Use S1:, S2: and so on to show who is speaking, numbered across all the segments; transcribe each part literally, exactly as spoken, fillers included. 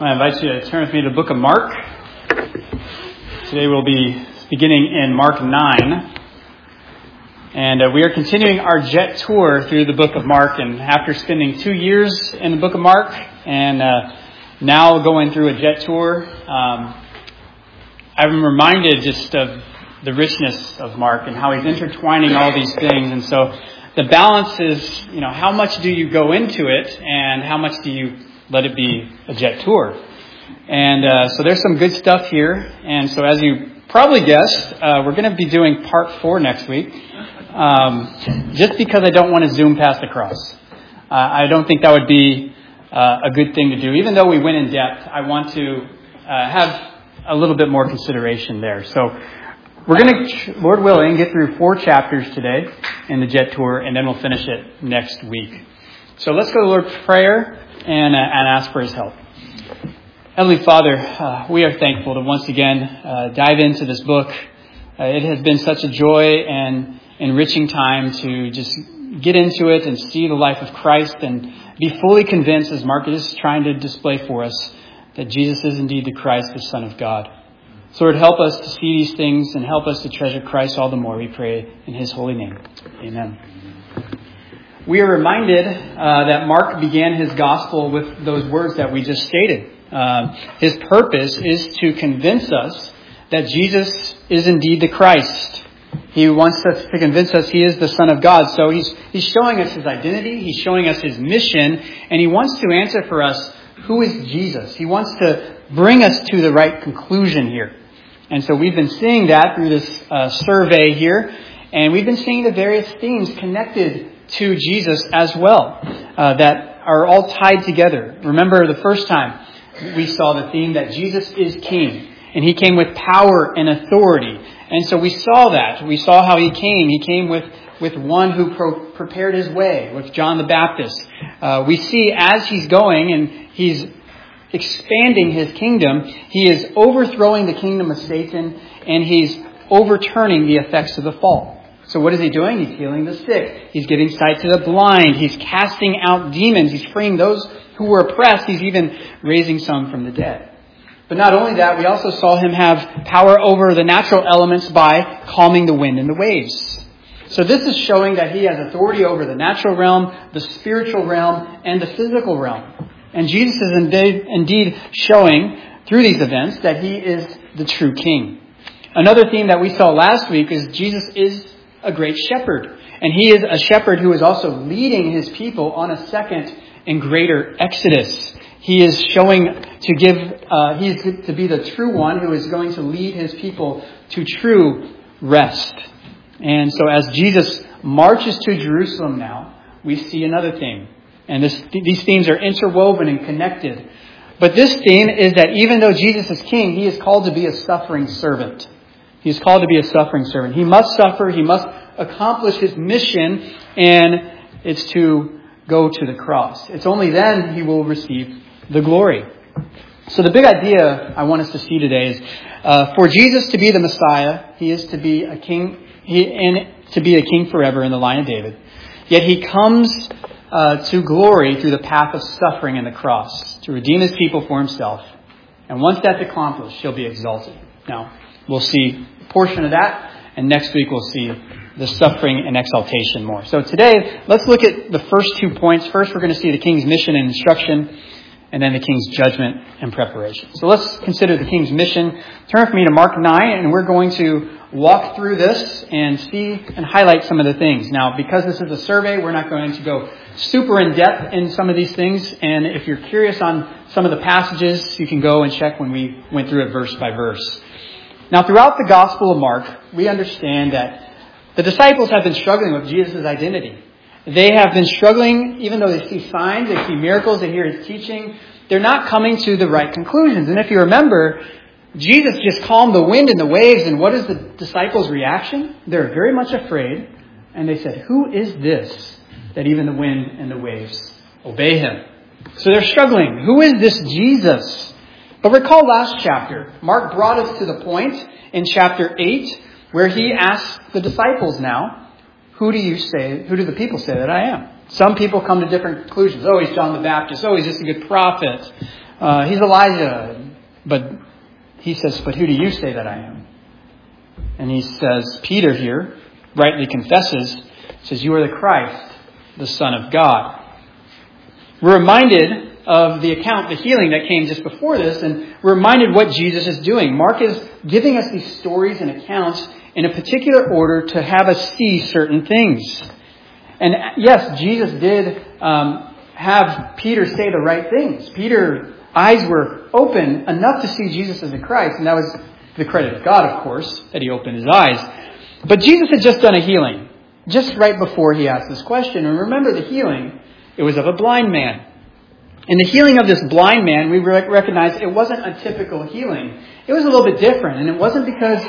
S1: I invite you to turn with me to the book of Mark. Today we'll be beginning in Mark nine. And uh, we are continuing our jet tour through the book of Mark. And after spending two years in the book of Mark and uh, now going through a jet tour, um, I'm reminded just of the richness of Mark and how he's intertwining all these things. And so the balance is, you know, how much do you go into it and how much do you let it be a jet tour? And uh, so there's some good stuff here. And so as you probably guessed, uh, we're going to be doing part four next week. Um, just because I don't want to zoom past the cross. Uh, I don't think that would be uh, a good thing to do. Even though we went in depth, I want to uh, have a little bit more consideration there. So we're going to, Lord willing, get through four chapters today in the jet tour, and then we'll finish it next week. So let's go to the Lord's Prayer and, uh, and ask for His help. Heavenly Father, uh, we are thankful to once again uh, dive into this book. Uh, it has been such a joy and enriching time to just get into it and see the life of Christ and be fully convinced, as Mark is trying to display for us, that Jesus is indeed the Christ, the Son of God. So Lord, help us to see these things and help us to treasure Christ all the more, we pray in His holy name. Amen. We are reminded uh, that Mark began his gospel with those words that we just stated. Uh, his purpose is to convince us that Jesus is indeed the Christ. He wants us to convince us He is the Son of God. So he's he's showing us His identity. He's showing us His mission. And He wants to answer for us, who is Jesus? He wants to bring us to the right conclusion here. And so we've been seeing that through this uh, survey here. And we've been seeing the various themes connected to Jesus as well, uh, that are all tied together. Remember the first time we saw the theme that Jesus is King. And He came with power and authority. And so we saw that. We saw how He came. He came with, with one who pro- prepared His way, with John the Baptist. Uh, we see as He's going and He's expanding His kingdom, He is overthrowing the kingdom of Satan and He's overturning the effects of the fall. So what is He doing? He's healing the sick. He's giving sight to the blind. He's casting out demons. He's freeing those who were oppressed. He's even raising some from the dead. But not only that, we also saw Him have power over the natural elements by calming the wind and the waves. So this is showing that He has authority over the natural realm, the spiritual realm, and the physical realm. And Jesus is indeed, indeed showing through these events that He is the true King. Another theme that we saw last week is Jesus is a great shepherd. And He is a shepherd who is also leading His people on a second and greater exodus. He is showing to give, uh, He is to be the true one who is going to lead His people to true rest. And so as Jesus marches to Jerusalem now, we see another theme. And this, these themes are interwoven and connected. But this theme is that even though Jesus is King, He is called to be a suffering servant. He is called to be a suffering servant. He must suffer. He must accomplish His mission. And it's to go to the cross. It's only then He will receive the glory. So the big idea I want us to see today is uh, for Jesus to be the Messiah, He is to be a king, he, and to be a king forever in the line of David. Yet He comes uh, to glory through the path of suffering and the cross to redeem His people for Himself. And once that's accomplished, He'll be exalted. Now, we'll see a portion of that, and next week we'll see the suffering and exaltation more. So today, let's look at the first two points. First, we're going to see the King's mission and instruction, and then the King's judgment and preparation. So let's consider the King's mission. Turn with me to Mark nine, and we're going to walk through this and see and highlight some of the things. Now, because this is a survey, we're not going to go super in depth in some of these things. And if you're curious on some of the passages, you can go and check when we went through it verse by verse. Now, throughout the Gospel of Mark, we understand that the disciples have been struggling with Jesus' identity. They have been struggling, even though they see signs, they see miracles, they hear His teaching. They're not coming to the right conclusions. And if you remember, Jesus just calmed the wind and the waves. And what is the disciples' reaction? They're very much afraid. And they said, "Who is this that even the wind and the waves obey Him?" So they're struggling. Who is this Jesus? But recall last chapter. Mark brought us to the point in chapter eight where he asks the disciples now, who do you say, who do the people say that I am? Some people come to different conclusions. Oh, he's John the Baptist. Oh, he's just a good prophet. uh, he's Elijah. But he says, but who do you say that I am? And he says, Peter here rightly confesses, says, you are the Christ, the Son of God. We're reminded of the account, the healing that came just before this, and we're reminded what Jesus is doing. Mark is giving us these stories and accounts in a particular order to have us see certain things. And yes, Jesus did um, have Peter say the right things. Peter's eyes were open enough to see Jesus as the Christ, and that was the credit of God, of course, that he opened his eyes. But Jesus had just done a healing, just right before he asked this question. And remember the healing, it was of a blind man. In the healing of this blind man, we recognize it wasn't a typical healing. It was a little bit different. And it wasn't because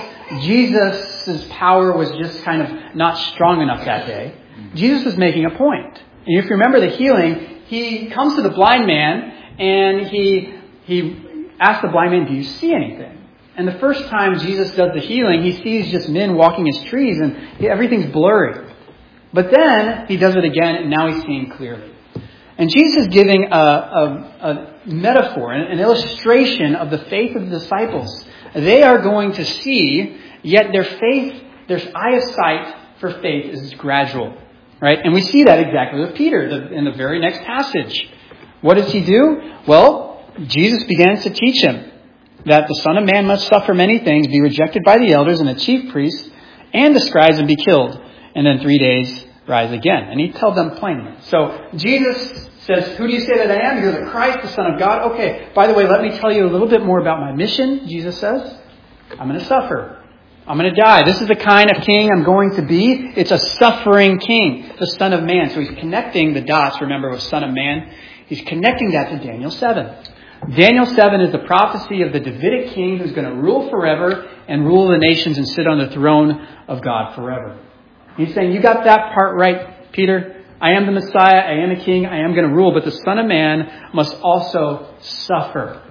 S1: Jesus' power was just kind of not strong enough that day. Jesus was making a point. And if you remember the healing, he comes to the blind man and he he asks the blind man, do you see anything? And the first time Jesus does the healing, he sees just men walking as trees and everything's blurry. But then he does it again and now he's seeing clearly. And Jesus is giving a, a, a metaphor, an illustration of the faith of the disciples. They are going to see, yet their faith, their eye of sight for faith is gradual. Right? And we see that exactly with Peter the, in the very next passage. What does he do? Well, Jesus begins to teach him that the Son of Man must suffer many things, be rejected by the elders and the chief priests and the scribes and be killed. And then three days rise again. And he tells them plainly. So Jesus says, who do you say that I am? You're the Christ, the Son of God. Okay, by the way, let me tell you a little bit more about my mission, Jesus says. I'm going to suffer. I'm going to die. This is the kind of king I'm going to be. It's a suffering king, the Son of Man. So he's connecting the dots, remember, with Son of Man. He's connecting that to Daniel seven. Daniel seven is the prophecy of the Davidic king who's going to rule forever and rule the nations and sit on the throne of God forever. He's saying, you got that part right, Peter. I am the Messiah. I am a king. I am going to rule. But the Son of Man must also suffer.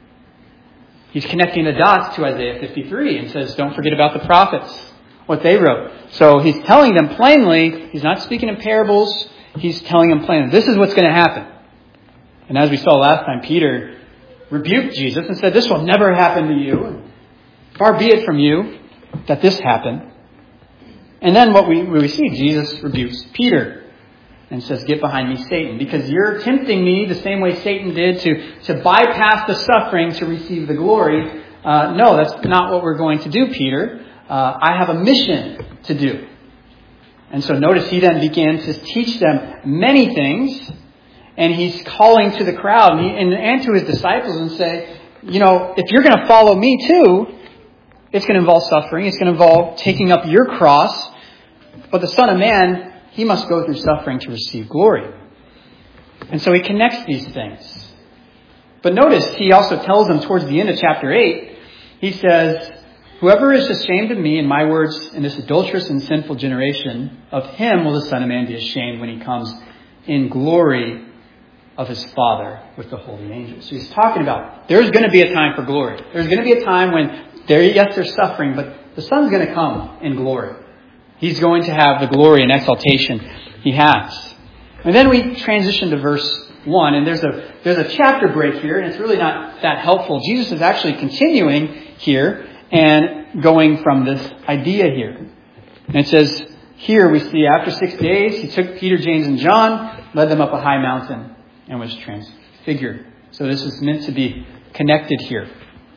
S1: He's connecting the dots to Isaiah fifty-three and says, don't forget about the prophets, what they wrote. So he's telling them plainly, he's not speaking in parables. He's telling them plainly, this is what's going to happen. And as we saw last time, Peter rebuked Jesus and said, this will never happen to you. Far be it from you that this happen. And then what we, we see, Jesus rebukes Peter and says, get behind me, Satan, because you're tempting me the same way Satan did to, to bypass the suffering to receive the glory. Uh, no, that's not what we're going to do, Peter. Uh, I have a mission to do. And so notice he then began to teach them many things. And he's calling to the crowd and, he, and, and to his disciples and say, you know, if you're going to follow me too, it's going to involve suffering. It's going to involve taking up your cross. But the Son of Man, he must go through suffering to receive glory. And so he connects these things. But notice he also tells them towards the end of chapter eight, he says, whoever is ashamed of me and my words in this adulterous and sinful generation, of him will the Son of Man be ashamed when he comes in glory of his Father with the holy angels. So he's talking about there's going to be a time for glory. There's going to be a time when there, yes, there's suffering, but the Son's going to come in glory. He's going to have the glory and exaltation he has. And then we transition to verse one, and there's a there's a chapter break here, and it's really not that helpful. Jesus is actually continuing here and going from this idea here. And it says, here we see after six days, he took Peter, James, and John, led them up a high mountain, and was transfigured. So this is meant to be connected here.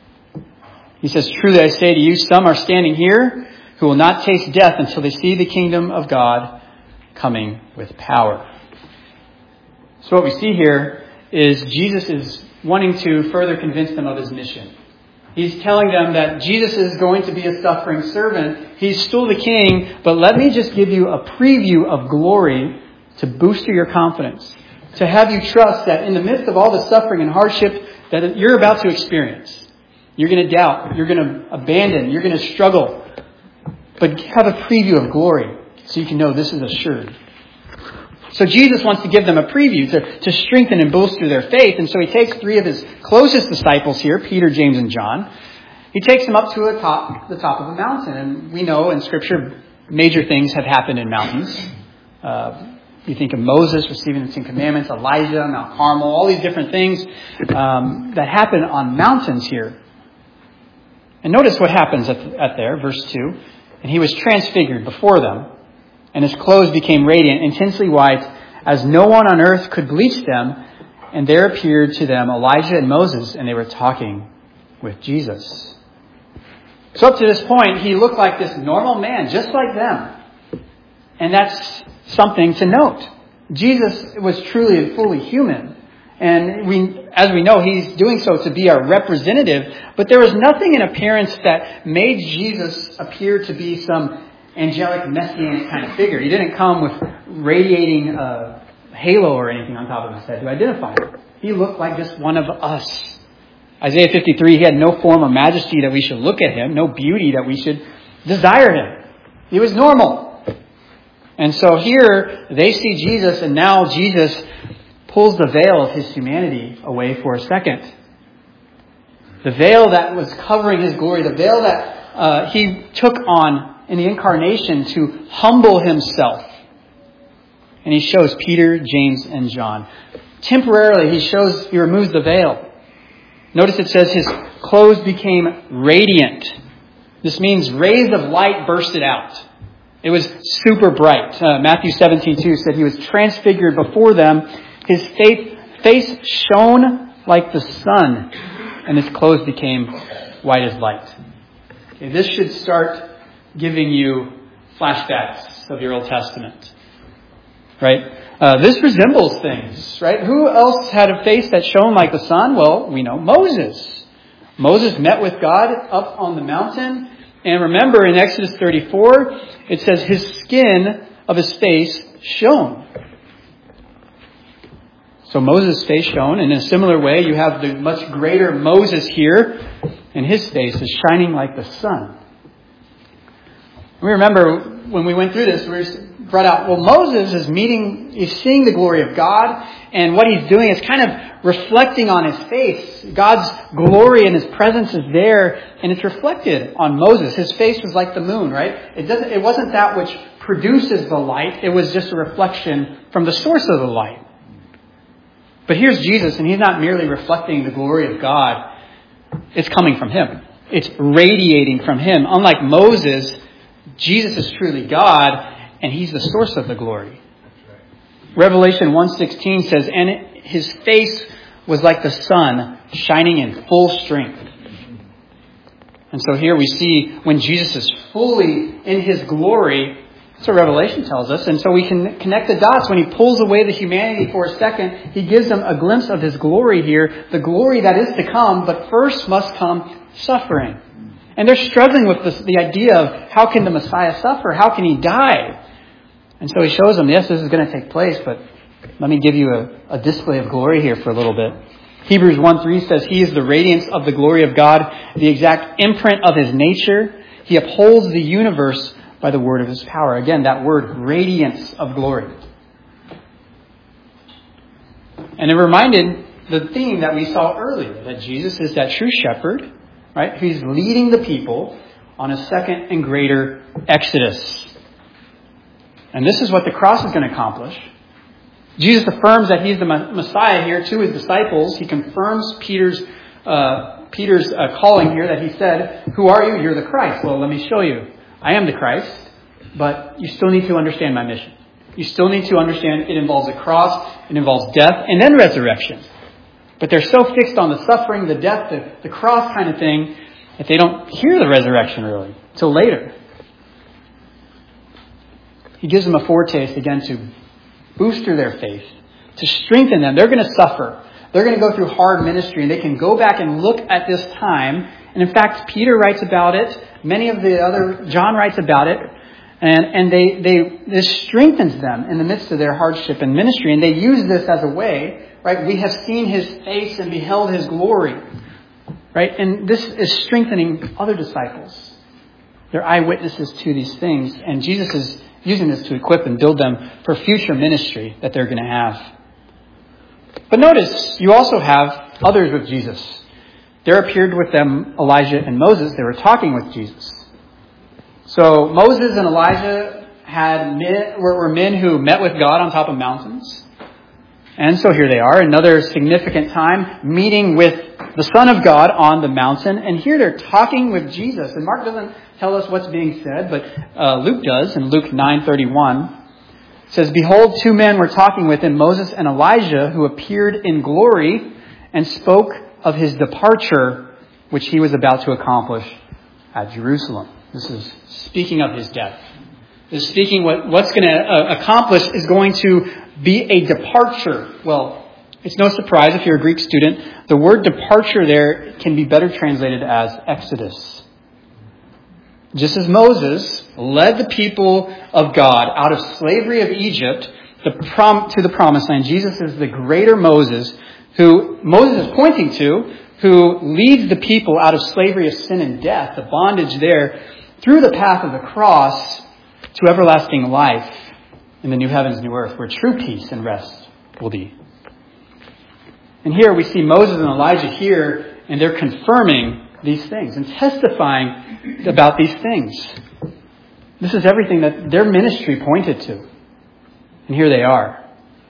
S1: He says, truly I say to you, some are standing here who will not taste death until they see the kingdom of God coming with power. So what we see here is Jesus is wanting to further convince them of his mission. He's telling them that Jesus is going to be a suffering servant. He's still the king, but let me just give you a preview of glory to boost your confidence. To have you trust that in the midst of all the suffering and hardship that you're about to experience, you're going to doubt, you're going to abandon, you're going to struggle. But have a preview of glory so you can know this is assured. So Jesus wants to give them a preview to, to strengthen and bolster their faith. And so he takes three of his closest disciples here, Peter, James, and John. He takes them up to the top, the top of a mountain. And we know in Scripture major things have happened in mountains. Uh, You think of Moses receiving the Ten Commandments, Elijah, Mount Carmel, all these different things um, that happen on mountains here. And notice what happens at, at there, verse two. And he was transfigured before them, and his clothes became radiant, intensely white, as no one on earth could bleach them. And there appeared to them Elijah and Moses, and they were talking with Jesus. So up to this point, he looked like this normal man, just like them. And that's something to note. Jesus was truly and fully human. And we, as we know, he's doing so to be our representative. But there was nothing in appearance that made Jesus appear to be some angelic, messianic kind of figure. He didn't come with radiating a halo or anything on top of his head to identify him. He looked like just one of us. Isaiah fifty-three, he had no form or majesty that we should look at him, no beauty that we should desire him. He was normal. And so here they see Jesus, and now Jesus pulls the veil of his humanity away for a second. The veil that was covering his glory, the veil that uh, he took on in the incarnation to humble himself. And he shows Peter, James, and John. Temporarily, he shows, he removes the veil. Notice it says his clothes became radiant. This means rays of light bursted out. It was super bright. Uh, Matthew seventeen two said he was transfigured before them. His face shone like the sun, and his clothes became white as light. Okay, this should start giving you flashbacks of your Old Testament. Right? Uh, this resembles things, right? Who else had a face that shone like the sun? Well, we know Moses. Moses met with God up on the mountain. And remember in Exodus thirty-four, it says his skin of his face shone. So Moses' face shone. And in a similar way, you have the much greater Moses here. And his face is shining like the sun. We remember when we went through this, we brought out, well, Moses is meeting, he's seeing the glory of God, and what he's doing is kind of reflecting on his face. God's glory and his presence is there, and it's reflected on Moses. His face was like the moon, right? It doesn't, it wasn't that which produces the light, it was just a reflection from the source of the light. But here's Jesus, and he's not merely reflecting the glory of God, it's coming from him. It's radiating from him. Unlike Moses, Jesus is truly God, and he's the source of the glory. Revelation one sixteen says, and his face was like the sun shining in full strength. And so here we see when Jesus is fully in his glory, that's what Revelation tells us. And so we can connect the dots. When he pulls away the humanity for a second, he gives them a glimpse of his glory here, the glory that is to come, but first must come suffering. And they're struggling with this, the idea of how can the Messiah suffer? How can he die? And so he shows them, yes, this is going to take place, but let me give you a, a display of glory here for a little bit. Hebrews one three says, he is the radiance of the glory of God, the exact imprint of his nature. He upholds the universe by the word of his power. Again, that word, radiance of glory. And it reminded the theme that we saw earlier, that Jesus is that true shepherd, right? He's leading the people on a second and greater exodus. And this is what the cross is going to accomplish. Jesus affirms that he's the Messiah here to his disciples. He confirms Peter's uh, Peter's uh, calling here that he said, who are you? You're the Christ. Well, let me show you. I am the Christ, but you still need to understand my mission. You still need to understand it involves a cross, it involves death, and then resurrection. But they're so fixed on the suffering, the death, the, the cross kind of thing, that they don't hear the resurrection really till later. He gives them a foretaste again to booster their faith, to strengthen them. They're going to suffer. They're going to go through hard ministry, and they can go back and look at this time. And in fact, Peter writes about it. Many of the other, John writes about it. And, and they, they, this strengthens them in the midst of their hardship and ministry. And they use this as a way, right? We have seen his face and beheld his glory, right? And this is strengthening other disciples. They're eyewitnesses to these things. And Jesus is using this to equip and build them for future ministry that they're going to have. But notice, you also have others with Jesus. There appeared with them Elijah and Moses. They were talking with Jesus. So Moses and Elijah had men, were, were men who met with God on top of mountains. And so here they are, another significant time, meeting with the Son of God on the mountain. And here they're talking with Jesus. And Mark doesn't tell us what's being said, but uh, Luke does in Luke nine thirty-one. It says, "Behold, two men were talking with him, Moses and Elijah, who appeared in glory and spoke of his departure, which he was about to accomplish at Jerusalem." This is speaking of his death. This is speaking what, what's going to uh, accomplish is going to be a departure. Well, it's no surprise if you're a Greek student, the word departure there can be better translated as exodus. Just as Moses led the people of God out of slavery of Egypt the prom- to the promised land, Jesus is the greater Moses who Moses is pointing to, who leads the people out of slavery of sin and death, the bondage there, through the path of the cross to everlasting life in the new heavens, new earth, where true peace and rest will be. And here we see Moses and Elijah here, and they're confirming these things and testifying about these things. This is everything that their ministry pointed to. And here they are.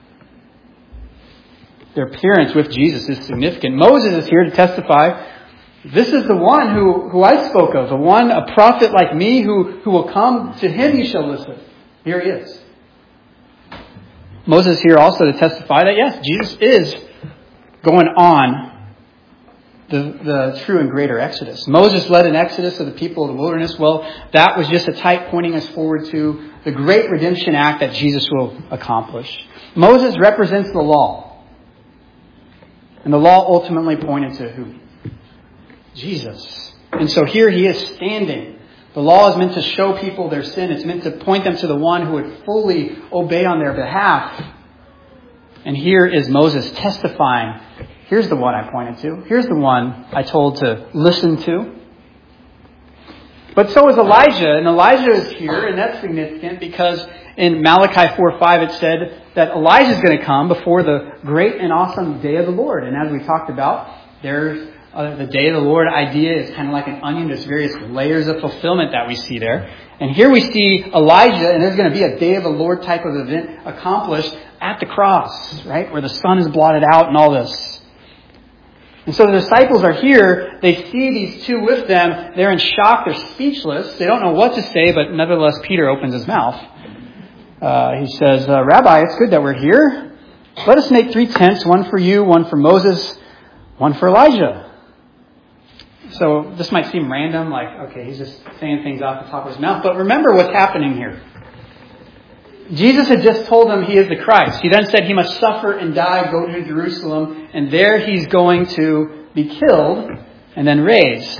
S1: Their appearance with Jesus is significant. Moses is here to testify, this is the one who, who I spoke of, the one, a prophet like me who, who will come. To him you shall listen. Here he is. Moses is here also to testify that, yes, Jesus is going on the, the true and greater Exodus. Moses led an Exodus of the people of the wilderness. Well, that was just a type pointing us forward to the great redemption act that Jesus will accomplish. Moses represents the law. And the law ultimately pointed to who? Jesus. And so here he is standing. The law is meant to show people their sin. It's meant to point them to the one who would fully obey on their behalf. And here is Moses testifying. Here's the one I pointed to. Here's the one I told to listen to. But so is Elijah. And Elijah is here, and that's significant because in Malachi four five it said that Elijah is going to come before the great and awesome day of the Lord. And as we talked about, there's uh, the day of the Lord idea is kind of like an onion. There's various layers of fulfillment that we see there. And here we see Elijah, and there's going to be a day of the Lord type of event accomplished at the cross, right? Where the sun is blotted out and all this. And so the disciples are here. They see these two with them. They're in shock. They're speechless. They don't know what to say, but nevertheless, Peter opens his mouth. Uh, he says, uh, Rabbi, it's good that we're here. Let us make three tents, one for you, one for Moses, one for Elijah. So this might seem random, like, okay, he's just saying things off the top of his mouth. But remember what's happening here. Jesus had just told them he is the Christ. He then said he must suffer and die, go to Jerusalem, and there he's going to be killed and then raised.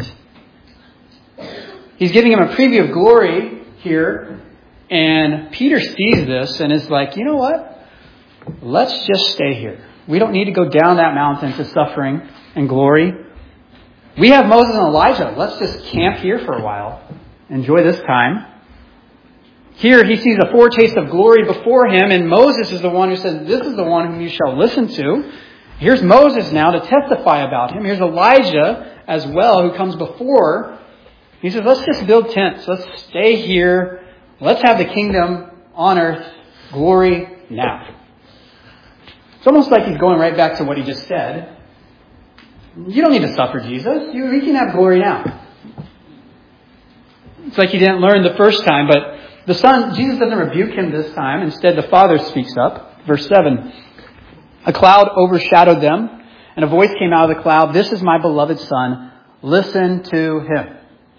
S1: He's giving him a preview of glory here, and Peter sees this and is like, you know what? Let's just stay here. We don't need to go down that mountain to suffering and glory. We have Moses and Elijah. Let's just camp here for a while. Enjoy this time. Here he sees a foretaste of glory before him, and Moses is the one who says, this is the one whom you shall listen to. Here's Moses now to testify about him. Here's Elijah as well, who comes before. He says, let's just build tents. Let's stay here. Let's have the kingdom on earth, glory now. It's almost like he's going right back to what he just said. You don't need to suffer, Jesus. You, we can have glory now. It's like he didn't learn the first time, but the Son, Jesus doesn't rebuke him this time. Instead, the Father speaks up. Verse seven. A cloud overshadowed them, and a voice came out of the cloud. This is my beloved Son. Listen to him.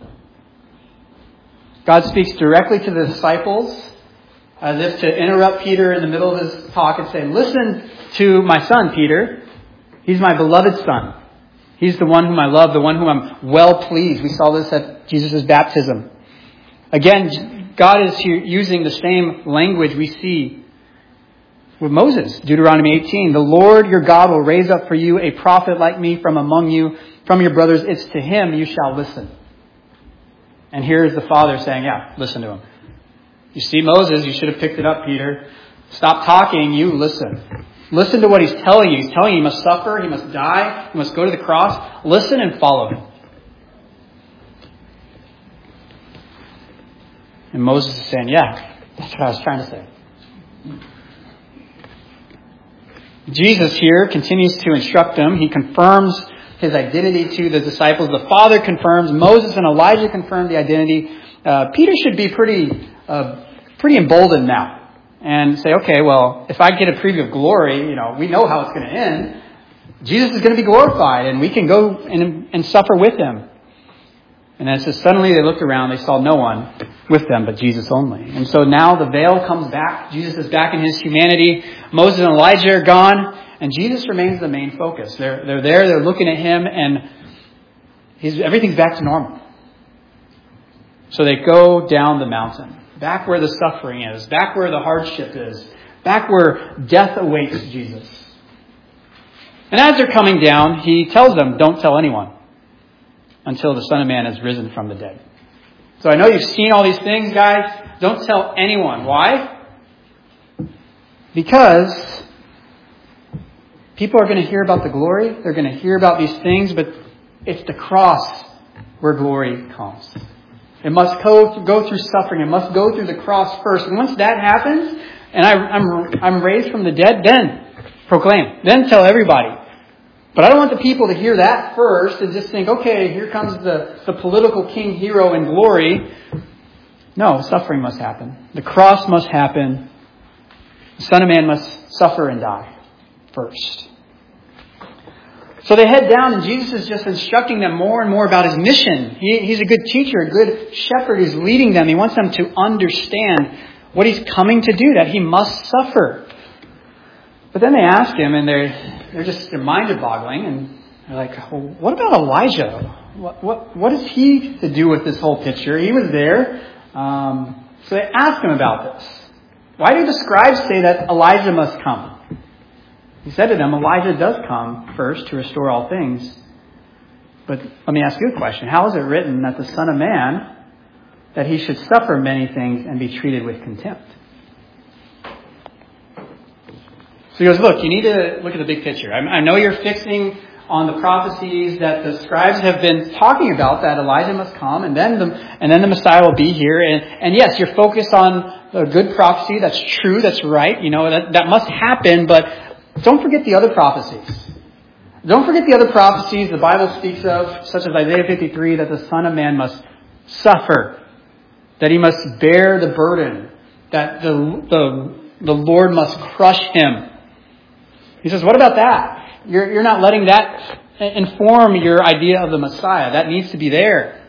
S1: God speaks directly to the disciples, as if to interrupt Peter in the middle of his talk and say, listen to my son, Peter. He's my beloved Son. He's the one whom I love, the one whom I'm well pleased. We saw this at Jesus' baptism. Again, God is here using the same language we see with Moses. Deuteronomy eighteen, the Lord your God will raise up for you a prophet like me from among you, from your brothers. It's to him you shall listen. And here is the Father saying, yeah, listen to him. You see Moses, you should have picked it up, Peter. Stop talking, you listen. Listen to what he's telling you. He's telling you he must suffer, he must die, he must go to the cross. Listen and follow him. And Moses is saying, yeah, That's what I was trying to say. Jesus here continues to instruct them. He confirms his identity to the disciples. The Father confirms. Moses and Elijah confirm the identity. Uh, Peter should be pretty, uh, pretty emboldened now and say, okay, well, if I get a preview of glory, you know, we know how it's going to end. Jesus is going to be glorified, and we can go and, and suffer with him. And then it says, suddenly they looked around, they saw no one with them but Jesus only. And so now the veil comes back. Jesus is back in his humanity. Moses and Elijah are gone, and Jesus remains the main focus. They're, they're there, they're looking at him, and he's, everything's back to normal. So they go down the mountain, back where the suffering is, back where the hardship is, back where death awaits Jesus. And as they're coming down, he tells them, don't tell anyone until the Son of Man has risen from the dead. So I know you've seen all these things, guys. Don't tell anyone. Why? Because people are going to hear about the glory. They're going to hear about these things, but it's the cross where glory comes. It must go, go through suffering. It must go through the cross first. And once that happens, and I, I'm, I'm raised from the dead, then proclaim. Then tell everybody. But I don't want the people to hear that first and just think, okay, here comes the, the political king hero in glory. No, suffering must happen. The cross must happen. The Son of Man must suffer and die first. So they head down, and Jesus is just instructing them more and more about his mission. He, he's a good teacher, a good shepherd. He's leading them. He wants them to understand what he's coming to do, that he must suffer. But then they ask him, and they're they're just they're mind-boggling, and they're like, well, what about Elijah? What what what is he to do with this whole picture? He was there. Um, so they ask him about this. Why do the scribes say that Elijah must come? He said to them, Elijah does come first to restore all things. But let me ask you a question. How is it written that the Son of Man, that he should suffer many things and be treated with contempt? So he goes, look, you need to look at the big picture. I, I know you're fixing on the prophecies that the scribes have been talking about, that Elijah must come and then the, and then the Messiah will be here. And, and yes, you're focused on a good prophecy. That's true. That's right. You know, that, that must happen. But don't forget the other prophecies. Don't forget the other prophecies the Bible speaks of, such as Isaiah fifty-three, that the Son of Man must suffer, that he must bear the burden, that the, the, the Lord must crush him. He says, what about that? You're, you're not letting that inform your idea of the Messiah. That needs to be there.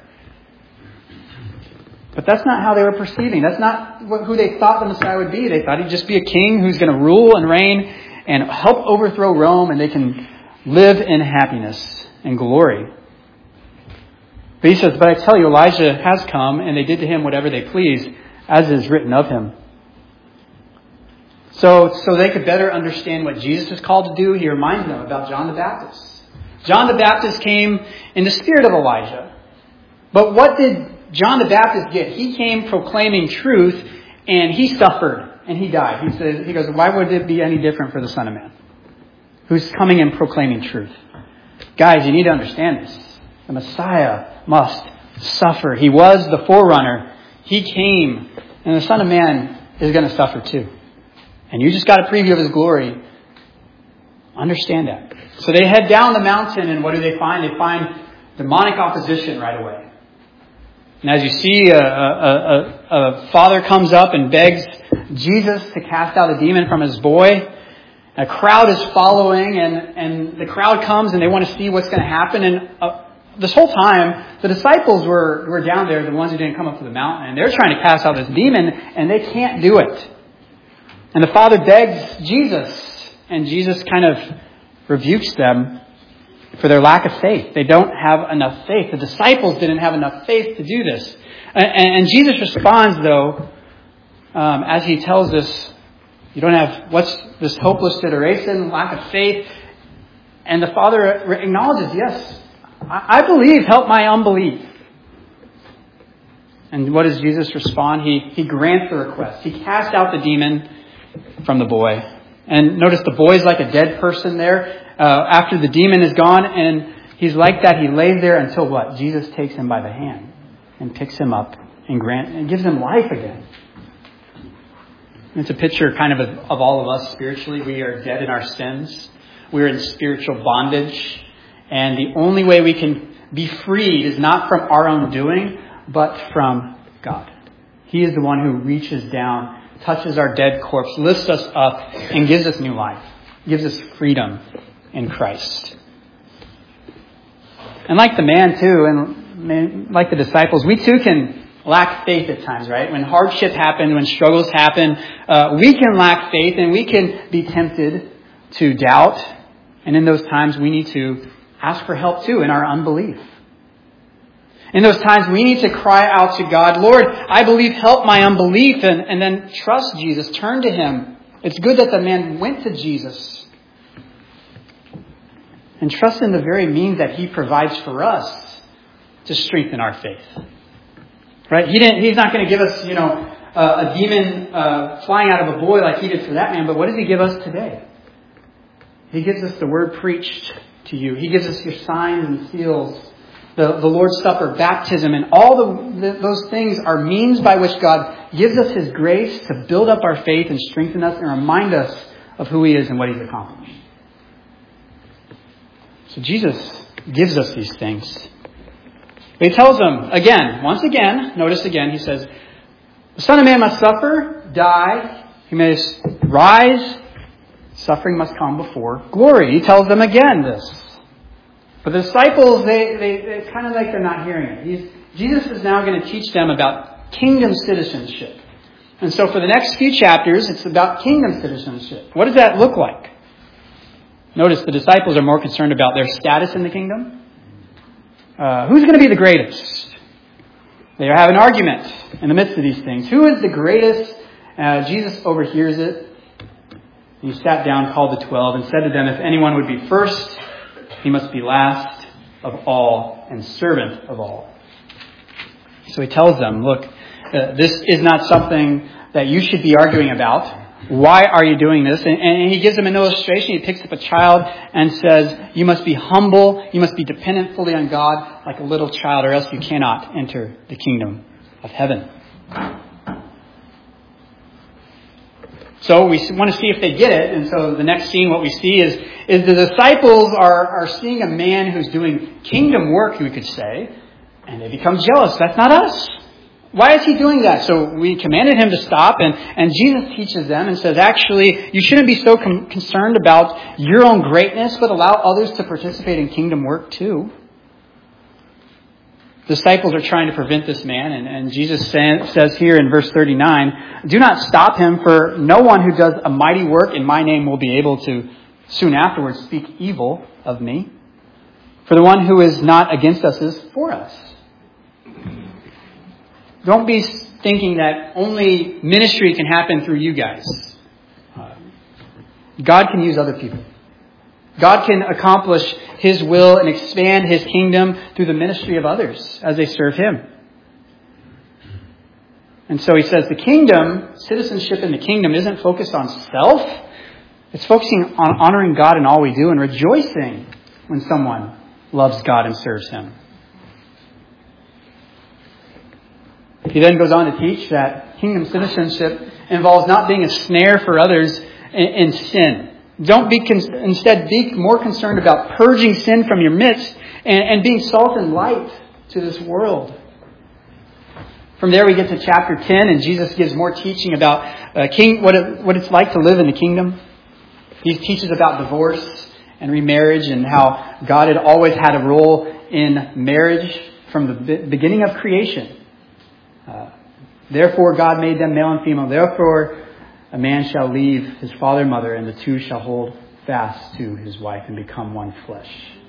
S1: But that's not how they were perceiving. That's not who they thought the Messiah would be. They thought he'd just be a king who's going to rule and reign and help overthrow Rome, and they can live in happiness and glory. But he says, but I tell you, Elijah has come, and they did to him whatever they pleased, as is written of him. So, so they could better understand what Jesus is called to do, he reminds them about John the Baptist. John the Baptist came in the spirit of Elijah. But what did John the Baptist get? He came proclaiming truth, and he suffered, and he died. He says, he goes, why would it be any different for the Son of Man, who's coming and proclaiming truth? Guys, you need to understand this. The Messiah must suffer. He was the forerunner. He came, and the Son of Man is going to suffer too. And you just got a preview of his glory. Understand that. So they head down the mountain, and what do they find? They find demonic opposition right away. And as you see, a, a, a, a father comes up and begs Jesus to cast out a demon from his boy. A crowd is following, and, and the crowd comes, and they want to see what's going to happen. And uh, this whole time, the disciples were, were down there, the ones who didn't come up to the mountain, and they're trying to cast out this demon, and they can't do it. And the father begs Jesus, and Jesus kind of rebukes them for their lack of faith. They don't have enough faith. The disciples didn't have enough faith to do this. And, and Jesus responds, though, um, as he tells us, you don't have, what's this hopeless iteration, lack of faith? And the father acknowledges, yes, I, I believe, help my unbelief. And what does Jesus respond? He, he grants the request. He casts out the demon from the boy. And notice the boy is like a dead person there. Uh, after the demon is gone, and he's like that. He lays there until what? Jesus takes him by the hand and picks him up and grant and gives him life again. It's a picture kind of of, of all of us spiritually. We are dead in our sins. We're in spiritual bondage. And the only way we can be freed is not from our own doing, but from God. He is the one who reaches down, touches our dead corpse, lifts us up, and gives us new life. Gives us freedom in Christ. And like the man too, and like the disciples, we too can lack faith at times, right? When hardship happens, when struggles happen, uh, we can lack faith and we can be tempted to doubt. And in those times, we need to ask for help too in our unbelief. In those times, we need to cry out to God, Lord, I believe, help my unbelief, and, and then trust Jesus, turn to Him. It's good that the man went to Jesus. And trust in the very means that He provides for us to strengthen our faith. Right? He didn't, he's not going to give us, you know, uh, a demon uh, flying out of a boy like He did for that man, but what does He give us today? He gives us the word preached to you. He gives us your signs and seals, the, the Lord's Supper, baptism, and all the, the, those things are means by which God gives us His grace to build up our faith and strengthen us and remind us of who He is and what He's accomplished. So Jesus gives us these things. He tells them, again, once again, notice again, He says, the Son of Man must suffer, die, He must rise, suffering must come before glory. He tells them again this. But the disciples, they, they, it's kind of like they're not hearing it. He's, Jesus is now going to teach them about kingdom citizenship. And so for the next few chapters, it's about kingdom citizenship. What does that look like? Notice the disciples are more concerned about their status in the kingdom. Uh, who's going to be the greatest? They have an argument in the midst of these things. Who is the greatest? Uh, Jesus overhears it. He sat down, called the twelve, and said to them, if anyone would be first, he must be last of all and servant of all. So He tells them, look, uh, this is not something that you should be arguing about. Why are you doing this? And, and He gives them an illustration. He picks up a child and says, you must be humble. You must be dependent fully on God like a little child, or else you cannot enter the kingdom of heaven. So we want to see if they get it. And so the next scene, what we see is, is the disciples are, are seeing a man who's doing kingdom work, we could say, and they become jealous. That's not us. Why is He doing that? So we commanded Him to stop, and, and Jesus teaches them and says, actually, you shouldn't be so com- concerned about your own greatness, but allow others to participate in kingdom work too. Disciples are trying to prevent this man, and, and Jesus say, says here in verse thirty-nine, do not stop him, for no one who does a mighty work in my name will be able to soon afterwards speak evil of me. For the one who is not against us is for us. Don't be thinking that only ministry can happen through you guys. God can use other people. God can accomplish His will and expand His kingdom through the ministry of others as they serve Him. And so He says the kingdom, citizenship in the kingdom, isn't focused on self. It's focusing on honoring God in all we do and rejoicing when someone loves God and serves Him. He then goes on to teach that kingdom citizenship involves not being a snare for others in, in sin. Don't be con- instead be more concerned about purging sin from your midst and, and being salt and light to this world. From there we get to chapter ten, and Jesus gives more teaching about uh, king what it, what it's like to live in the kingdom. He teaches about divorce and remarriage and how God had always had a role in marriage from the be- beginning of creation. Uh, Therefore God made them male and female. Therefore a man shall leave his father and mother, and the two shall hold fast to his wife and become one flesh.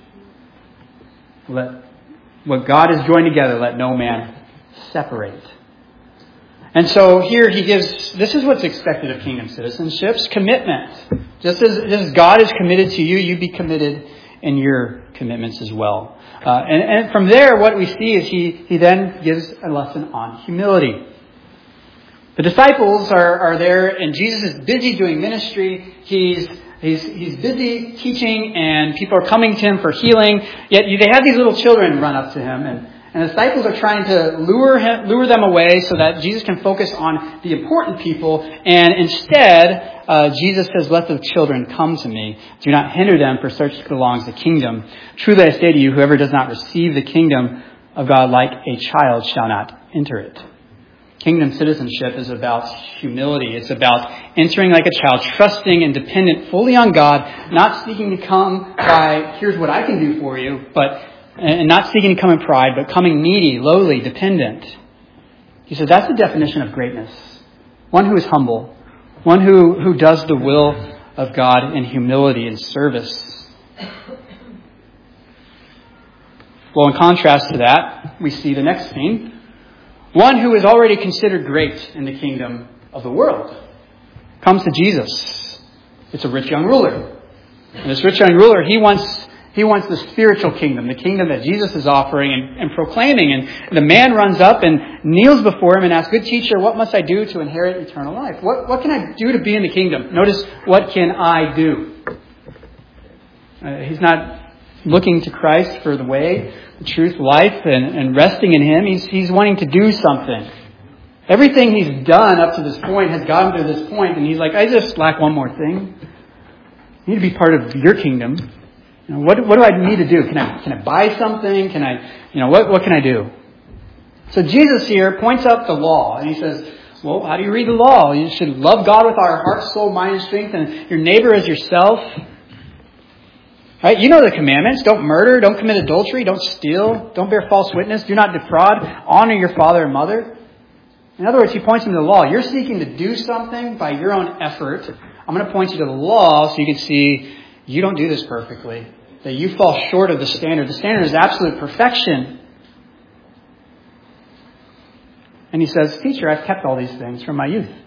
S1: Let what God has joined together, let no man separate. And so here He gives, this is what's expected of kingdom citizenships, commitment. Just as, just as God is committed to you, you be committed in your commitments as well. Uh, and, and from there, what we see is he, he then gives a lesson on humility. The disciples are, are there, and Jesus is busy doing ministry. He's he's he's busy teaching, and people are coming to Him for healing. Yet they have these little children run up to Him, and, And the disciples are trying to lure him, lure them away so that Jesus can focus on the important people. And instead, uh, Jesus says, let the children come to me. Do not hinder them, for such belongs the kingdom. Truly I say to you, whoever does not receive the kingdom of God like a child shall not enter it. Kingdom citizenship is about humility. It's about entering like a child, trusting and dependent fully on God, not seeking to come by, here's what I can do for you, but and not seeking to come in pride, but coming needy, lowly, dependent. He said that's the definition of greatness. One who is humble. One who, who does the will of God in humility and service. Well, in contrast to that, we see the next scene. One who is already considered great in the kingdom of the world comes to Jesus. It's a rich young ruler. And this rich young ruler, he wants he wants the spiritual kingdom, the kingdom that Jesus is offering and, and proclaiming. And the man runs up and kneels before him and asks, good teacher, what must I do to inherit eternal life? What, what can I do to be in the kingdom? Notice, what can I do? Uh, he's not looking to Christ for the way, the truth, life, and, and resting in Him. He's, he's wanting to do something. Everything he's done up to this point has gotten to this point, and he's like, I just lack one more thing. I need to be part of your kingdom. You know, what, what do I need to do? Can I, can I buy something? Can I, you know, what, what can I do? So Jesus here points out the law, and he says, well, how do you read the law? You should love God with our heart, soul, mind, and strength, and your neighbor as yourself. Right? You know the commandments. Don't murder. Don't commit adultery. Don't steal. Don't bear false witness. Do not defraud. Honor your father and mother. In other words, he points them to the law. You're seeking to do something by your own effort. I'm going to point you to the law so you can see you don't do this perfectly. That you fall short of the standard. The standard is absolute perfection. And he says, teacher, I've kept all these things from my youth.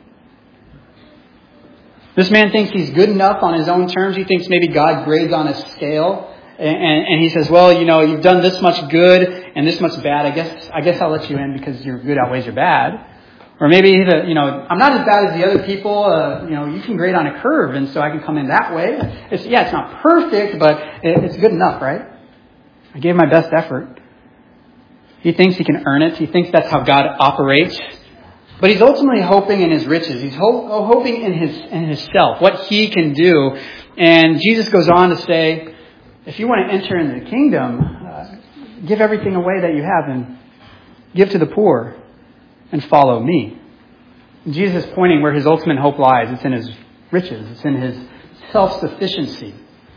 S1: This man thinks he's good enough on his own terms. He thinks maybe God grades on a scale. And, and, and he says, well, you know, you've done this much good and this much bad. I guess I guess I'll let you in because your good outweighs your bad. Or maybe, the, you know, I'm not as bad as the other people. Uh, you know, you can grade on a curve, and so I can come in that way. It's, yeah, it's not perfect, but it, it's good enough, right? I gave my best effort. He thinks he can earn it. He thinks that's how God operates. But he's ultimately hoping in his riches. He's ho- hoping in his in himself, what he can do. And Jesus goes on to say, if you want to enter into the kingdom, uh, give everything away that you have and give to the poor and follow me. And Jesus is pointing where his ultimate hope lies. It's in his riches. It's in his self-sufficiency.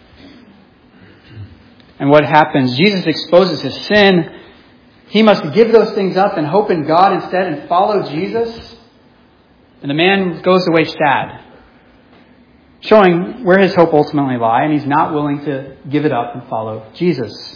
S1: And what happens? Jesus exposes his sin. He must give those things up and hope in God instead and follow Jesus. And the man goes away sad, showing where his hope ultimately lies, and he's not willing to give it up and follow Jesus.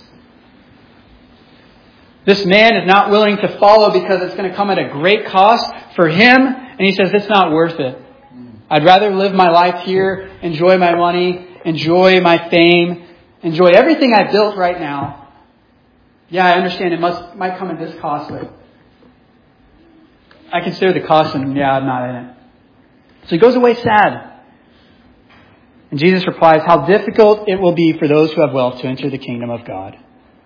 S1: This man is not willing to follow because it's going to come at a great cost for him, and he says it's not worth it. I'd rather live my life here, enjoy my money, enjoy my fame, enjoy everything I've built right now. Yeah, I understand it must might come at this cost, but I consider the cost, and yeah, I'm not in it. So he goes away sad. And Jesus replies, how difficult it will be for those who have wealth to enter the kingdom of God.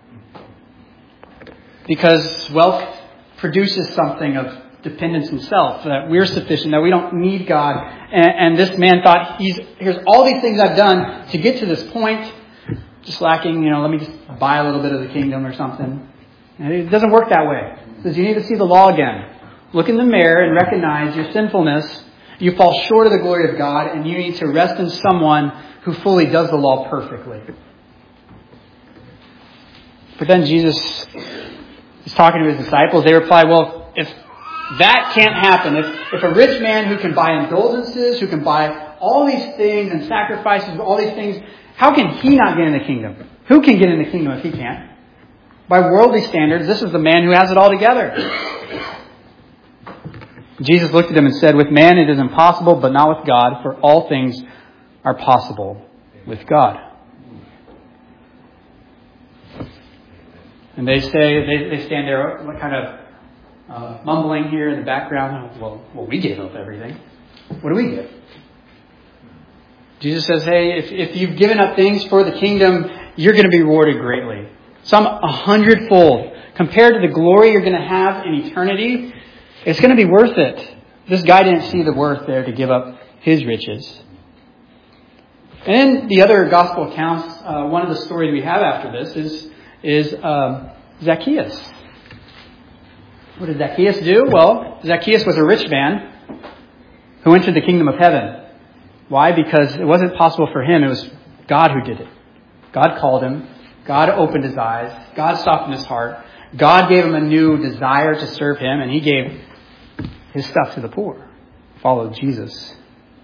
S1: Because wealth produces something of dependence in self, that we're sufficient, that we don't need God. And, and this man thought, he's here's all these things I've done to get to this point, just lacking, you know, let me just buy a little bit of the kingdom or something. And it doesn't work that way. It says you need to see the law again. Look in the mirror and recognize your sinfulness. You fall short of the glory of God, and you need to rest in someone who fully does the law perfectly. But then Jesus is talking to his disciples. They reply, well, if that can't happen, if, if a rich man who can buy indulgences, who can buy all these things and sacrifices, all these things, how can he not get in the kingdom? Who can get in the kingdom if he can't? By worldly standards, this is the man who has it all together. Jesus looked at him and said, with man it is impossible, but not with God, for all things are possible with God. And they say, they, they stand there kind of uh, mumbling here in the background. Well, well, we gave up everything. What do we give? Jesus says, hey, if, if you've given up things for the kingdom, you're going to be rewarded greatly. Some a hundredfold compared to the glory you're going to have in eternity, it's going to be worth it. This guy didn't see the worth there to give up his riches. And in the other gospel accounts, uh, one of the stories we have after this is, is um, Zacchaeus. What did Zacchaeus do? Well, Zacchaeus was a rich man who entered the kingdom of heaven. Why? Because it wasn't possible for him. It was God who did it. God called him. God opened his eyes. God softened his heart. God gave him a new desire to serve him, and he gave his stuff to the poor. Followed Jesus.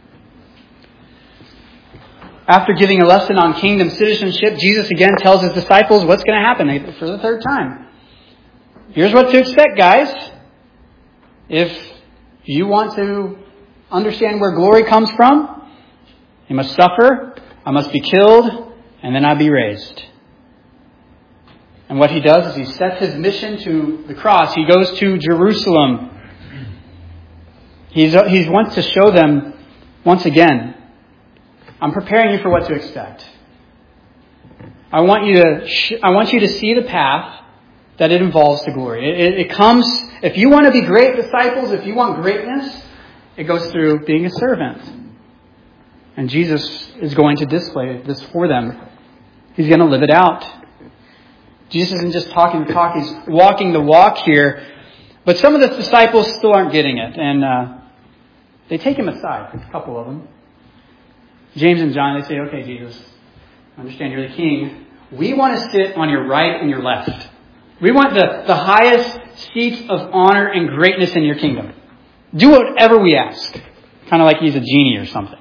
S1: After giving a lesson on kingdom citizenship, Jesus again tells his disciples what's going to happen for the third time. Here's what to expect, guys. If you want to understand where glory comes from, you must suffer, I must be killed, and then I'll be raised. And what he does is he sets his mission to the cross. He goes to Jerusalem. He's, he wants to show them once again, I'm preparing you for what to expect. I want you to, sh- I want you to see the path that it involves to glory. It, it, it comes, if you want to be great disciples, if you want greatness, it goes through being a servant. And Jesus is going to display this for them. He's going to live it out. Jesus isn't just talking the talk, he's walking the walk here. But some of the disciples still aren't getting it. And uh, they take him aside, a couple of them. James and John, they say, okay, Jesus, I understand you're the king. We want to sit on your right and your left. We want the, the highest seats of honor and greatness in your kingdom. Do whatever we ask. Kind of like he's a genie or something.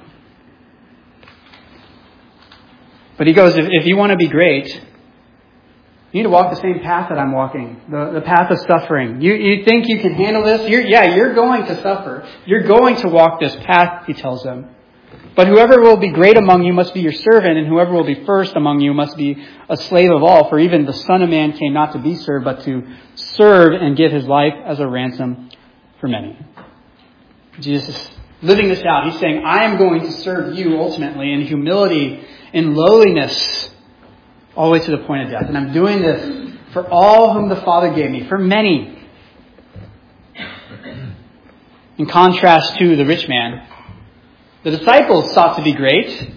S1: But he goes, if, if you want to be great, you need to walk the same path that I'm walking. The, the path of suffering. You, you think you can handle this? You're, yeah, you're going to suffer. You're going to walk this path, he tells them. But whoever will be great among you must be your servant, and whoever will be first among you must be a slave of all. For even the Son of Man came not to be served, but to serve and give his life as a ransom for many. Jesus is living this out. He's saying, I am going to serve you ultimately in humility, in lowliness, all the way to the point of death. And I'm doing this for all whom the Father gave me, for many. In contrast to the rich man, the disciples sought to be great.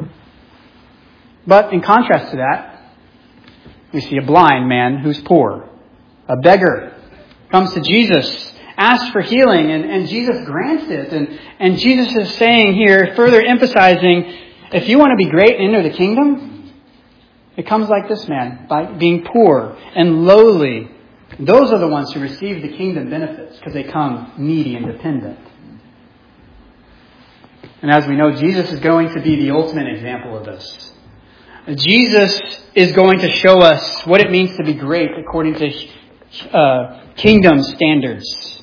S1: But in contrast to that, we see a blind man who's poor. A beggar comes to Jesus, asks for healing, and, and Jesus grants it. And, and Jesus is saying here, further emphasizing, if you want to be great and enter the kingdom, it comes like this man, by being poor and lowly. Those are the ones who receive the kingdom benefits because they come needy and dependent. And as we know, Jesus is going to be the ultimate example of this. Jesus is going to show us what it means to be great according to uh, kingdom standards.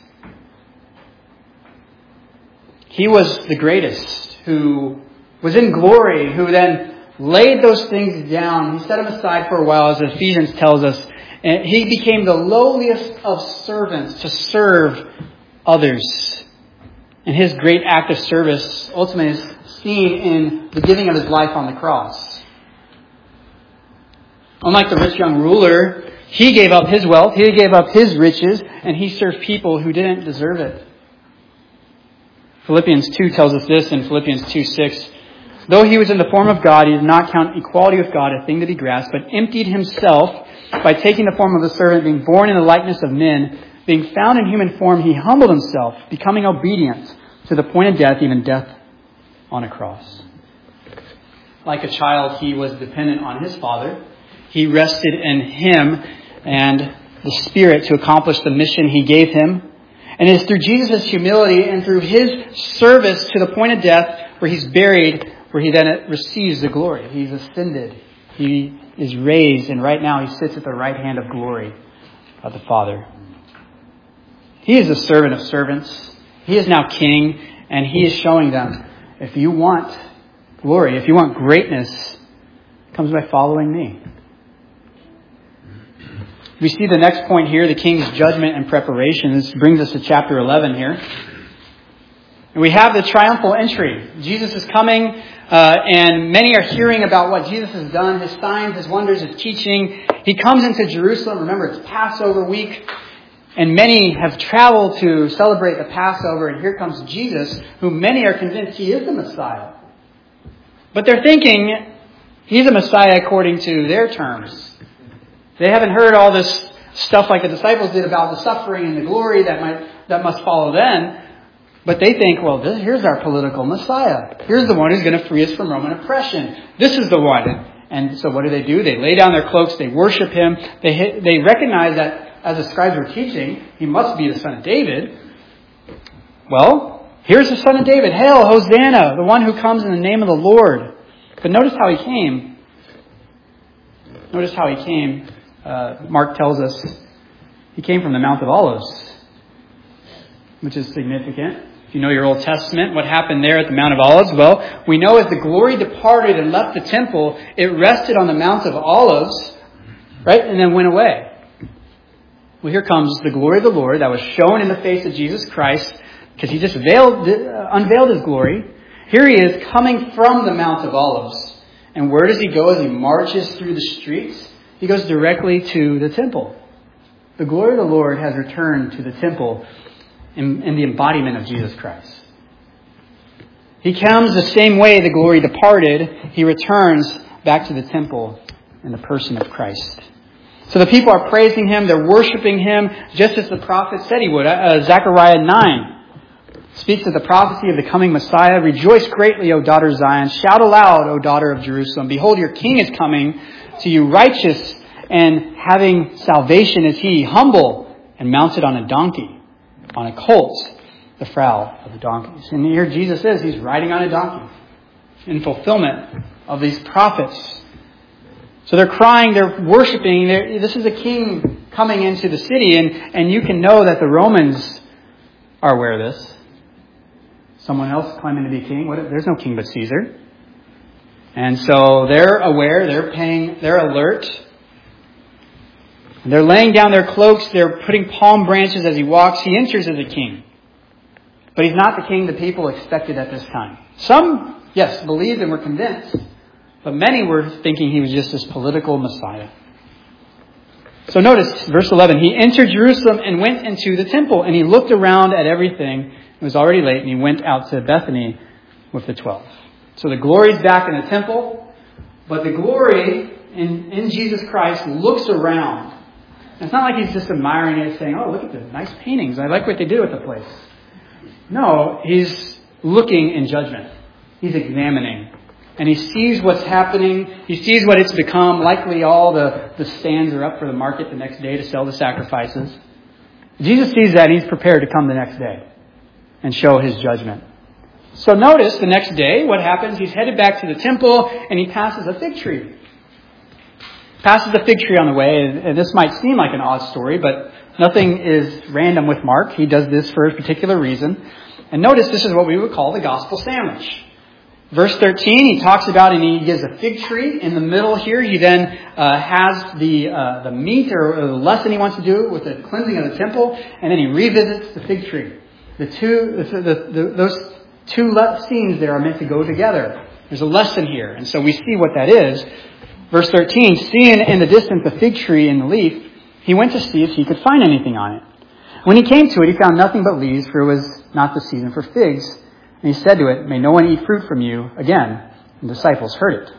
S1: He was the greatest, who was in glory, who then laid those things down. He set them aside for a while, as Ephesians tells us. And he became the lowliest of servants to serve others. And his great act of service ultimately is seen in the giving of his life on the cross. Unlike the rich young ruler, he gave up his wealth, he gave up his riches, and he served people who didn't deserve it. Philippians two tells us this in Philippians two six. Though he was in the form of God, he did not count equality with God a thing to be grasped, but emptied himself by taking the form of a servant, being born in the likeness of men. Being found in human form, he humbled himself, becoming obedient to the point of death, even death on a cross. Like a child, he was dependent on his Father. He rested in him and the Spirit to accomplish the mission he gave him. And it is through Jesus' humility and through his service to the point of death where he's buried, where he then receives the glory. He's ascended. He is raised, and right now he sits at the right hand of glory of the Father. He is the servant of servants. He is now king, and he is showing them, if you want glory, if you want greatness, it comes by following me. We see the next point here, the king's judgment and preparation. This brings us to chapter eleven here. And we have the triumphal entry. Jesus is coming, uh, and many are hearing about what Jesus has done, his signs, his wonders, his teaching. He comes into Jerusalem. Remember, it's Passover week. And many have traveled to celebrate the Passover. And here comes Jesus, who many are convinced he is the Messiah. But they're thinking he's a Messiah according to their terms. They haven't heard all this stuff like the disciples did about the suffering and the glory that might that must follow then. But they think, well, this, here's our political Messiah. Here's the one who's going to free us from Roman oppression. This is the one. And so what do they do? They lay down their cloaks. They worship him. They hit, they recognize that as the scribes were teaching, he must be the son of David. Well, here's the son of David. Hail, Hosanna, the one who comes in the name of the Lord. But notice how he came. Notice how he came. Uh, Mark tells us he came from the Mount of Olives, which is significant. If you know your Old Testament, what happened there at the Mount of Olives? Well, we know as the glory departed and left the temple, it rested on the Mount of Olives, right, and then went away. Well, here comes the glory of the Lord that was shown in the face of Jesus Christ, because he just veiled, uh, unveiled his glory. Here he is coming from the Mount of Olives. And where does he go as he marches through the streets? He goes directly to the temple. The glory of the Lord has returned to the temple in, in the embodiment of Jesus Christ. He comes the same way the glory departed. He returns back to the temple in the person of Christ. So the people are praising him. They're worshiping him just as the prophet said he would. Uh, Zechariah nine speaks of the prophecy of the coming Messiah. Rejoice greatly, O daughter Zion. Shout aloud, O daughter of Jerusalem. Behold, your king is coming to you, righteous and having salvation is he, humble and mounted on a donkey, on a colt, the foal of the donkeys. And here Jesus is. He's riding on a donkey in fulfillment of these prophets. So they're crying, they're worshiping. They're, this is a king coming into the city. And, and you can know that the Romans are aware of this. Someone else claiming to be king. What, there's no king but Caesar. And so they're aware, they're paying, they're alert. And they're laying down their cloaks, they're putting palm branches as he walks. He enters as a king. But he's not the king the people expected at this time. Some, yes, believed and were convinced. But many were thinking he was just this political Messiah. So notice, verse eleven, he entered Jerusalem and went into the temple. And he looked around at everything. It was already late, and he went out to Bethany with the twelve. So the glory's back in the temple, but the glory in, in Jesus Christ looks around. And it's not like he's just admiring it, saying, oh, look at the nice paintings. I like what they did with the place. No, he's looking in judgment. He's examining. And he sees what's happening. He sees what it's become. Likely all the, the stands are up for the market the next day to sell the sacrifices. Jesus sees that and he's prepared to come the next day and show his judgment. So notice the next day what happens. He's headed back to the temple and he passes a fig tree. Passes the fig tree on the way. And this might seem like an odd story, but nothing is random with Mark. He does this for a particular reason. And notice this is what we would call the gospel sandwich. Verse thirteen, he talks about, and he gives a fig tree in the middle here. He then uh, has the uh, the meat or, or the lesson he wants to do with the cleansing of the temple, and then he revisits the fig tree. The two, the, the, the, those two le- scenes there are meant to go together. There's a lesson here, and so we see what that is. Verse thirteen, seeing in the distance the fig tree in the leaf, he went to see if he could find anything on it. When he came to it, he found nothing but leaves, for it was not the season for figs. And he said to it, may no one eat fruit from you again. And the disciples heard it.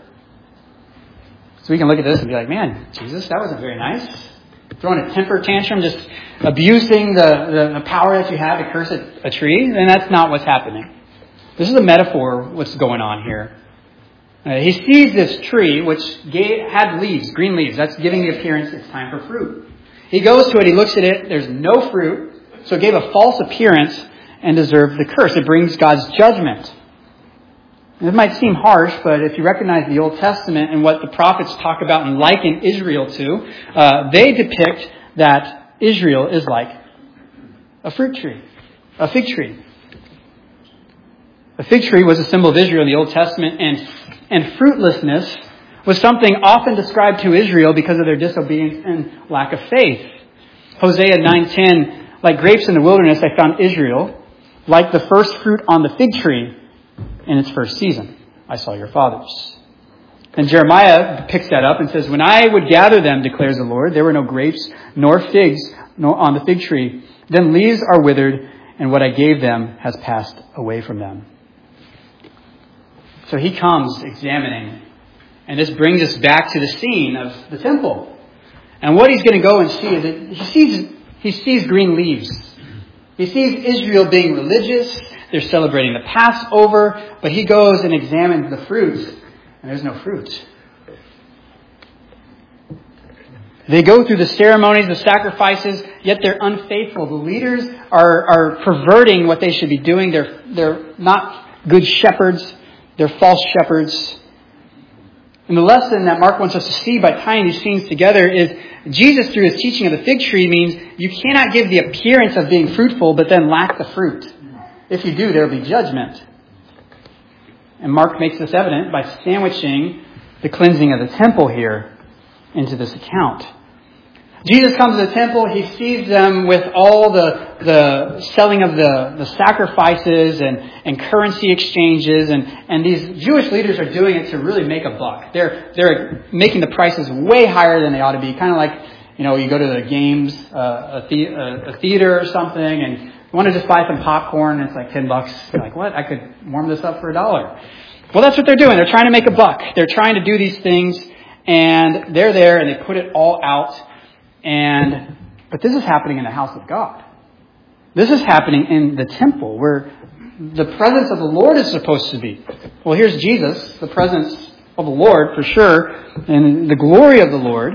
S1: So we can look at this and be like, man, Jesus, that wasn't very nice. Throwing a temper tantrum, just abusing the, the, the power that you have to curse a, a tree. And that's not what's happening. This is a metaphor of what's going on here. Uh, he sees this tree, which gave, had leaves, green leaves. That's giving the appearance it's time for fruit. He goes to it, he looks at it, there's no fruit. So it gave a false appearance and deserved the curse. It brings God's judgment. And it might seem harsh, but if you recognize the Old Testament and what the prophets talk about and liken Israel to, uh, they depict that Israel is like a fruit tree, a fig tree. A fig tree was a symbol of Israel in the Old Testament, and, and fruitlessness was something often described to Israel because of their disobedience and lack of faith. Hosea nine ten, like grapes in the wilderness, I found Israel. like the first fruit on the fig tree in its first season. I saw your fathers. And Jeremiah picks that up and says, when I would gather them, declares the Lord, there were no grapes nor figs nor on the fig tree. Then leaves are withered, and what I gave them has passed away from them. So he comes examining, and this brings us back to the scene of the temple. And what he's going to go and see is that he sees he sees green leaves. He sees Israel being religious. They're celebrating the Passover, but he goes and examines the fruits, and there's no fruit. They go through the ceremonies, the sacrifices, yet they're unfaithful. The leaders are, are perverting what they should be doing. They're, they're not good shepherds. They're false shepherds. And the lesson that Mark wants us to see by tying these scenes together is Jesus, through his teaching of the fig tree, means you cannot give the appearance of being fruitful, but then lack the fruit. If you do, there will be judgment. And Mark makes this evident by sandwiching the cleansing of the temple here into this account. Jesus comes to the temple. He sees them with all the the selling of the, the sacrifices and, and currency exchanges. And, and these Jewish leaders are doing it to really make a buck. They're they're making the prices way higher than they ought to be. Kind of like, you know, you go to the games, uh, a, the, a, a theater or something, and you want to just buy some popcorn, and it's like ten bucks. You're like, what? I could warm this up for a dollar. Well, that's what they're doing. They're trying to make a buck. They're trying to do these things, and they're there, and they put it all out. And but this is happening in the house of God. This is happening in the temple where the presence of the Lord is supposed to be. Well, here's Jesus, the presence of the Lord for sure, and the glory of the Lord.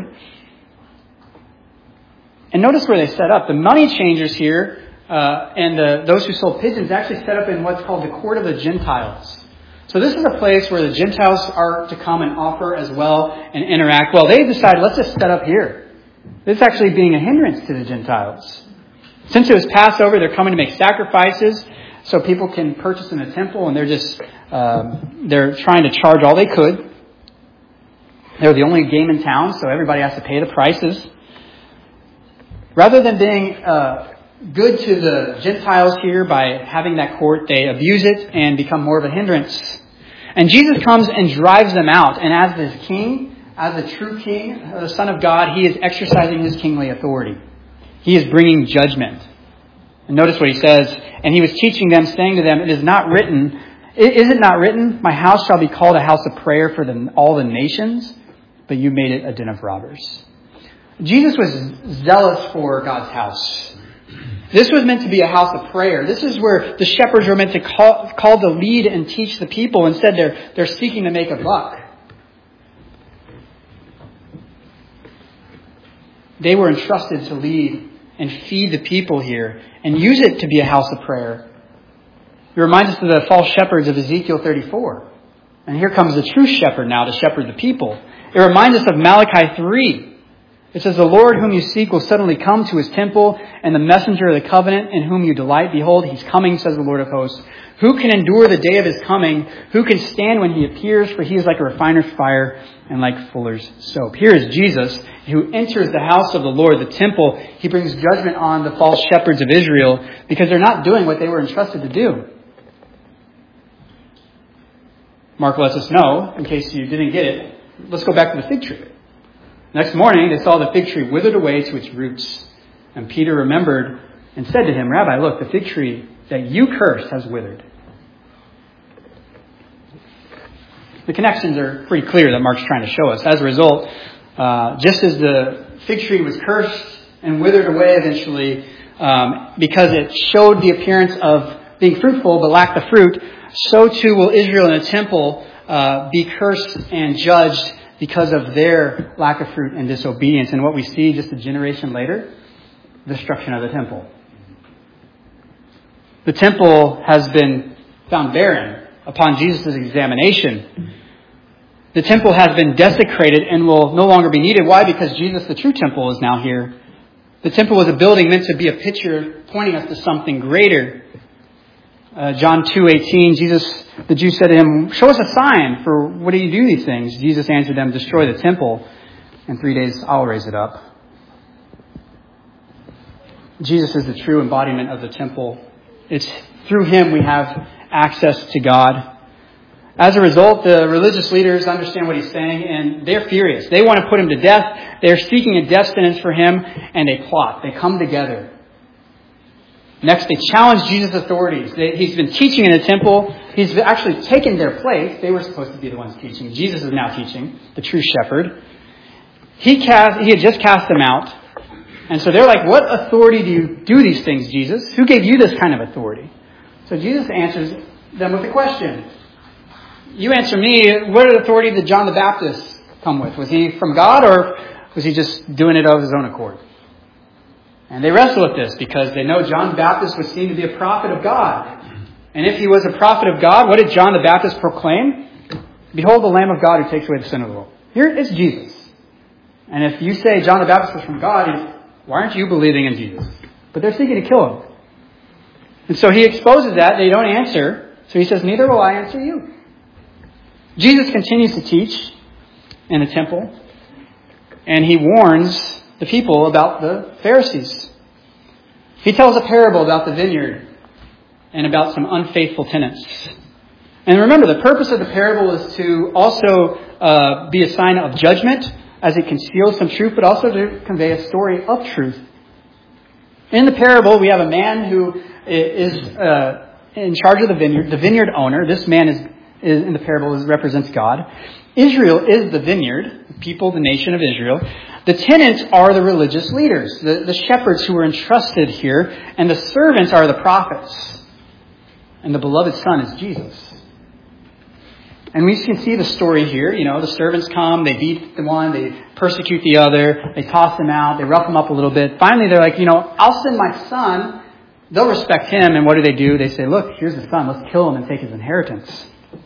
S1: And notice where they set up. The money changers here uh, and the, those who sold pigeons actually set up in what's called the court of the Gentiles. So this is a place where the Gentiles are to come and offer as well and interact. Well, they decided, let's just set up here. This is actually being a hindrance to the Gentiles. Since it was Passover, they're coming to make sacrifices so people can purchase in the temple, and they're just um, they're trying to charge all they could. They're the only game in town, so everybody has to pay the prices. Rather than being uh, good to the Gentiles here by having that court, they abuse it and become more of a hindrance. And Jesus comes and drives them out, and as the king, as a true king, the Son of God, he is exercising his kingly authority. He is bringing judgment. And notice what he says. And he was teaching them, saying to them, it is not written, is it not written, my house shall be called a house of prayer for the, all the nations, but you made it a den of robbers. Jesus was zealous for God's house. This was meant to be a house of prayer. This is where the shepherds were meant to call, call to lead and teach the people. Instead, they're, they're seeking to make a buck. They were entrusted to lead and feed the people here and use it to be a house of prayer. It reminds us of the false shepherds of Ezekiel thirty-four. And here comes the true shepherd now to shepherd the people. It reminds us of Malachi three. It says, the Lord whom you seek will suddenly come to his temple, and the messenger of the covenant in whom you delight, behold, he's coming, says the Lord of hosts. Who can endure the day of his coming? Who can stand when he appears? For he is like a refiner's fire and like fuller's soap. Here is Jesus, who enters the house of the Lord, the temple. He brings judgment on the false shepherds of Israel because they're not doing what they were entrusted to do. Mark lets us know, in case you didn't get it, let's go back to the fig tree. Next morning, they saw the fig tree withered away to its roots. And Peter remembered and said to him, Rabbi, look, the fig tree that you cursed has withered. The connections are pretty clear that Mark's trying to show us. As a result, uh, just as the fig tree was cursed and withered away eventually um, because it showed the appearance of being fruitful but lacked the fruit, so too will Israel in the temple uh, be cursed and judged because of their lack of fruit and disobedience. And what we see just a generation later, the destruction of the temple. The temple has been found barren upon Jesus' examination. The temple has been desecrated and will no longer be needed. Why? Because Jesus, the true temple, is now here. The temple was a building meant to be a picture pointing us to something greater. Uh, John two eighteen, Jesus, the Jews said to him, show us a sign, for what do you do these things? Jesus answered them, destroy the temple, in three days I'll raise it up. Jesus is the true embodiment of the temple. It's Through him we have access to God. As a result, the religious leaders understand what he's saying, and they're furious. They want to put him to death. They're seeking a death sentence for him, and they plot. They come together. Next, they challenge Jesus' authorities. They, he's been teaching in the temple. He's actually taken their place. They were supposed to be the ones teaching. Jesus is now teaching, the true shepherd. He cast, he had just cast them out. And so they're like, what authority do you do these things, Jesus? Who gave you this kind of authority? So Jesus answers them with a question. You answer me, what authority did John the Baptist come with? Was he from God, or was he just doing it of his own accord? And they wrestle with this because they know John the Baptist was seen to be a prophet of God. And if he was a prophet of God, what did John the Baptist proclaim? Behold the Lamb of God who takes away the sin of the world. Here is Jesus. And if you say John the Baptist was from God, he's, why aren't you believing in Jesus? But they're seeking to kill him. And so he exposes that. They don't answer. So he says, neither will I answer you. Jesus continues to teach in the temple. And he warns the people about the Pharisees. He tells a parable about the vineyard and about some unfaithful tenants. And remember, the purpose of the parable is to also uh, be a sign of judgment as it conceals some truth, but also to convey a story of truth. In the parable, we have a man who is uh, in charge of the vineyard, the vineyard owner. This man is, is in the parable is, represents God. Israel is the vineyard, the people, the nation of Israel. The tenants are the religious leaders, the, the shepherds who were entrusted here, and the servants are the prophets. And the beloved Son is Jesus. And we can see the story here. You know, the servants come, they beat the one, they persecute the other, they toss them out, they rough them up a little bit. Finally, they're like, you know, I'll send my son. They'll respect him. And what do they do? They say, look, here's the son. Let's kill him and take his inheritance.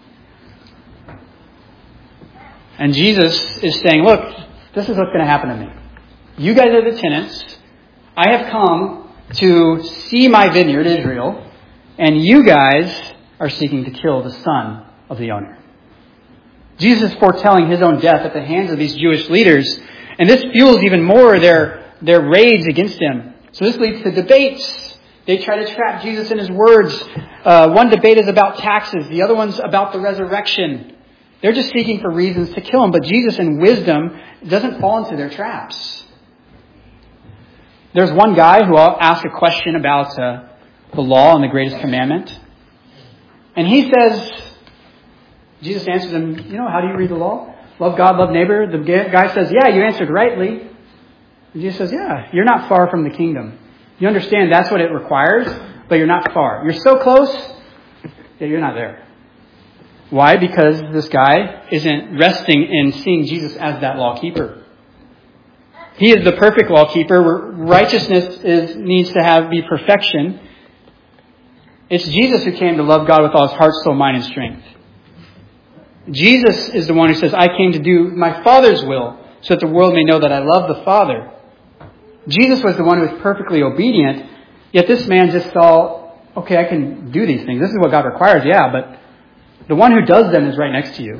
S1: And Jesus is saying, look, this is what's going to happen to me. You guys are the tenants. I have come to see my vineyard, Israel, and you guys are seeking to kill the son of the owner. Jesus is foretelling his own death at the hands of these Jewish leaders, and this fuels even more their, their rage against him. So this leads to debates. They try to trap Jesus in his words. Uh, one debate is about taxes. The other one's about the resurrection. They're just seeking for reasons to kill him. But Jesus, in wisdom, doesn't fall into their traps. There's one guy who will ask a question about uh, the law and the greatest commandment. And he says, Jesus answers him, you know, how do you read the law? Love God, love neighbor. The guy says, yeah, you answered rightly. And Jesus says, yeah, you're not far from the kingdom. You understand that's what it requires, but you're not far. You're so close that you're not there. Why? Because this guy isn't resting in seeing Jesus as that law keeper. He is the perfect law keeper. Where righteousness is, needs to have be perfection. It's Jesus who came to love God with all his heart, soul, mind, and strength. Jesus is the one who says, I came to do my Father's will so that the world may know that I love the Father. Jesus was the one who was perfectly obedient, yet this man just saw, okay, I can do these things. This is what God requires, yeah, but the one who does them is right next to you.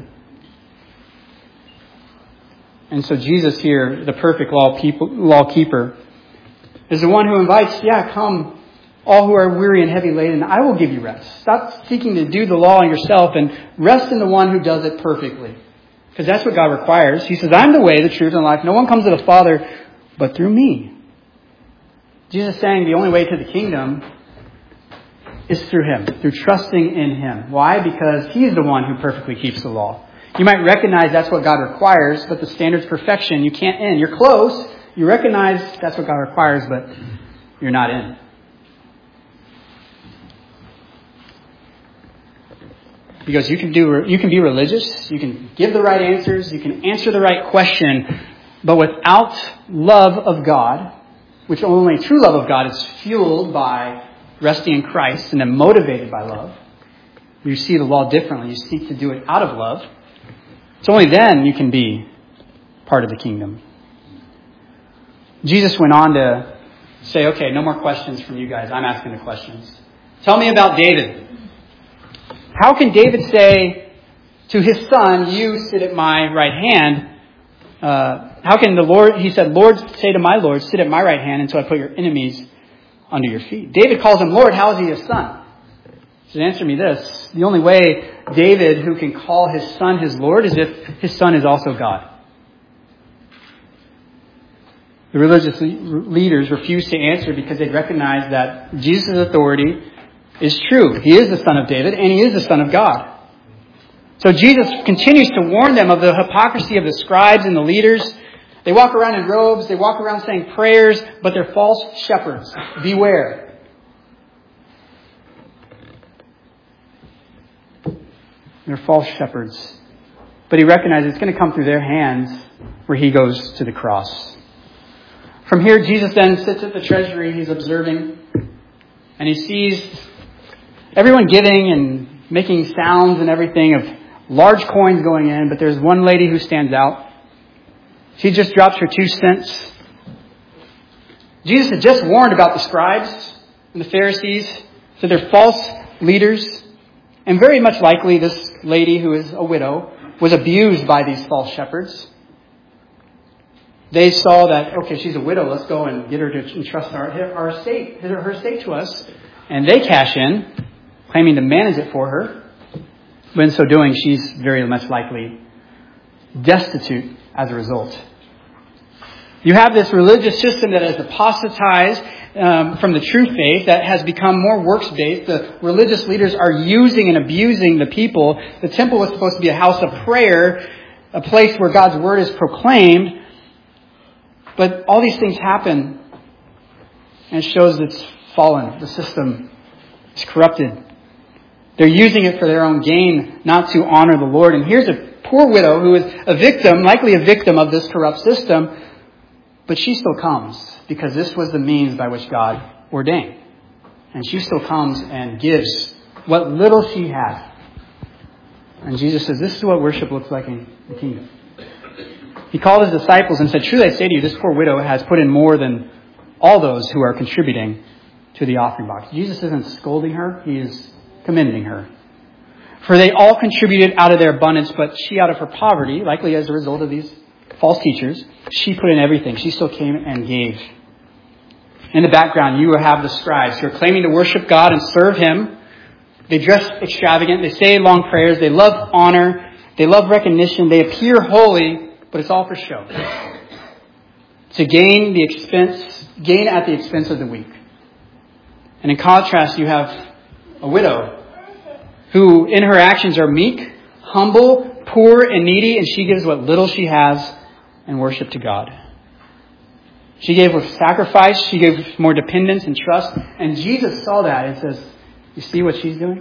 S1: And so Jesus here, the perfect law, people, law keeper, is the one who invites, yeah, come, all who are weary and heavy laden, I will give you rest. Stop seeking to do the law yourself and rest in the one who does it perfectly. Because that's what God requires. He says, I'm the way, the truth, and life. No one comes to the Father but through me. Jesus is saying the only way to the kingdom is through him, through trusting in him. Why? Because he's the one who perfectly keeps the law. You might recognize that's what God requires, but the standard's perfection. You can't end. You're close. You recognize that's what God requires, but you're not in. Because you can do, you can be religious, you can give the right answers, you can answer the right question, but without love of God, which only true love of God is fueled by resting in Christ and then motivated by love. You see the law differently. You seek to do it out of love. It's only then you can be part of the kingdom. Jesus went on to say, okay, no more questions from you guys. I'm asking the questions. Tell me about David. How can David say to his son, you sit at my right hand? Uh, how can the Lord, he said, Lord, say to my Lord, sit at my right hand until I put your enemies under your feet. David calls him Lord. How is he his son? He said, answer me this. The only way David, who can call his son his Lord, is if his son is also God. The religious leaders refused to answer because they recognized that Jesus' authority is true. He is the Son of David, and He is the Son of God. So Jesus continues to warn them of the hypocrisy of the scribes and the leaders. They walk around in robes, they walk around saying prayers, but they're false shepherds. Beware. They're false shepherds. But He recognizes it's going to come through their hands where He goes to the cross. From here, Jesus then sits at the treasury. He's observing, and He sees everyone giving and making sounds and everything of large coins going in, but there's one lady who stands out. She just drops her two cents. Jesus had just warned about the scribes and the Pharisees, so they're false leaders. And very much likely this lady, who is a widow, was abused by these false shepherds. They saw that, okay, she's a widow, let's go and get her to entrust our, our estate, her estate to us. And they cash in, claiming to manage it for her. But in so doing, she's very much likely destitute as a result. You have this religious system that has apostatized um, from the true faith, that has become more works-based. The religious leaders are using and abusing the people. The temple was supposed to be a house of prayer, a place where God's word is proclaimed. But all these things happen, and it shows that it's fallen. The system is corrupted. They're using it for their own gain, not to honor the Lord. And here's a poor widow who is a victim, likely a victim of this corrupt system, but she still comes because this was the means by which God ordained. And she still comes and gives what little she has. And Jesus says, this is what worship looks like in the kingdom. He called His disciples and said, truly I say to you, this poor widow has put in more than all those who are contributing to the offering box. Jesus isn't scolding her. He is commending her. For they all contributed out of their abundance, but she out of her poverty, likely as a result of these false teachers, she put in everything. She still came and gave. In the background, you have the scribes who are claiming to worship God and serve Him. They dress extravagant. They say long prayers. They love honor. They love recognition. They appear holy. But it's all for show. To gain the expense, gain at the expense of the weak. And in contrast, you have a widow who in her actions are meek, humble, poor, and needy, and she gives what little she has in worship to God. She gave with sacrifice, she gave more dependence and trust, and Jesus saw that and says, you see what she's doing?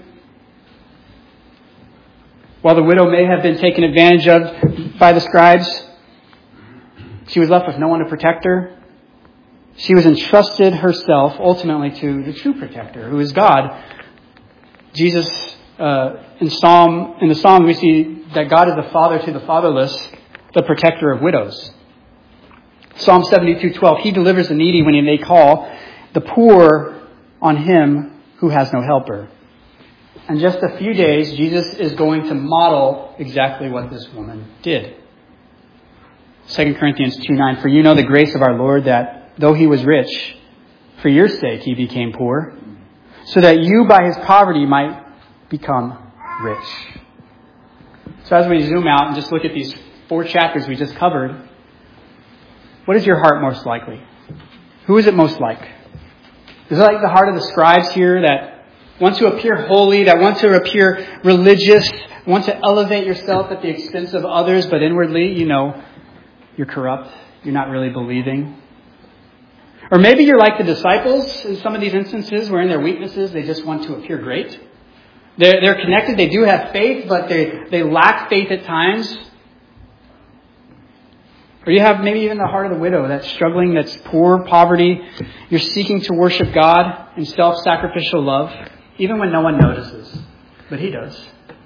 S1: While the widow may have been taken advantage of by the scribes, she was left with no one to protect her. She was entrusted herself ultimately to the true protector, who is God. Jesus, uh, in Psalm, in the Psalm, we see that God is the father to the fatherless, the protector of widows. Psalm seventy-two twelve, He delivers the needy when they call, the poor on Him who has no helper. In just a few days, Jesus is going to model exactly what this woman did. Second Corinthians two nine, for you know the grace of our Lord, that though He was rich, for your sake He became poor, so that you by His poverty might become rich. So as we zoom out and just look at these four chapters we just covered, what is your heart most likely? Who is it most like? Is it like the heart of the scribes here that want to appear holy, that want to appear religious, want to elevate yourself at the expense of others, but inwardly, you know, you're corrupt. You're not really believing. Or maybe you're like the disciples in some of these instances where in their weaknesses they just want to appear great. They're, they're connected. They do have faith, but they, they lack faith at times. Or you have maybe even the heart of the widow that's struggling, that's poor, poverty. You're seeking to worship God in self-sacrificial love, even when no one notices. But He does.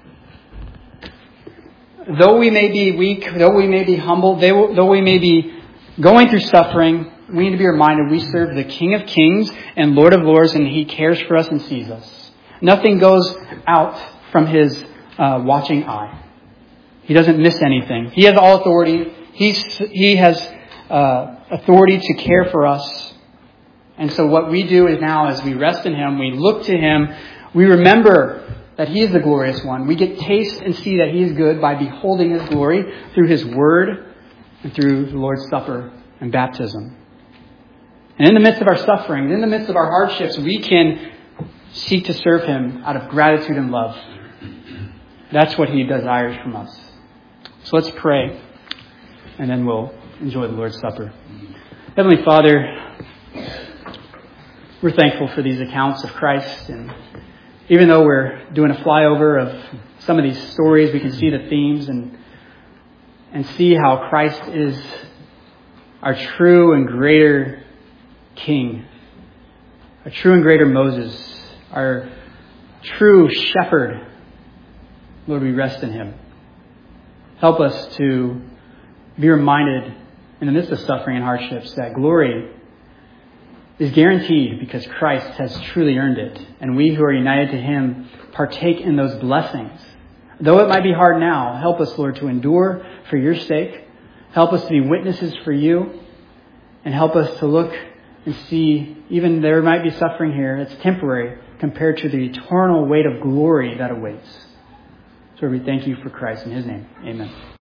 S1: Though we may be weak, though we may be humble, though we may be going through suffering, we need to be reminded we serve the King of Kings and Lord of Lords, and He cares for us and sees us. Nothing goes out from His uh, watching eye. He doesn't miss anything. He has all authority. He's, he has uh, authority to care for us. And so what we do is now, as we rest in Him, we look to Him, We remember that He is the glorious one. We get taste and see that He is good by beholding His glory through His Word and through the Lord's Supper and baptism. And in the midst of our sufferings, in the midst of our hardships, we can seek to serve Him out of gratitude and love. That's what He desires from us. So let's pray, and then we'll enjoy the Lord's Supper. Heavenly Father, we're thankful for these accounts of Christ. And even though we're doing a flyover of some of these stories, we can see the themes and and see how Christ is our true and greater King, our true and greater Moses, our true shepherd. Lord, we rest in Him. Help us to be reminded in the midst of suffering and hardships that glory is guaranteed because Christ has truly earned it. And we who are united to Him partake in those blessings. Though it might be hard now, help us, Lord, to endure for Your sake. Help us to be witnesses for You. And help us to look and see, even there might be suffering here, it's temporary compared to the eternal weight of glory that awaits. So we thank You for Christ. In His name, amen.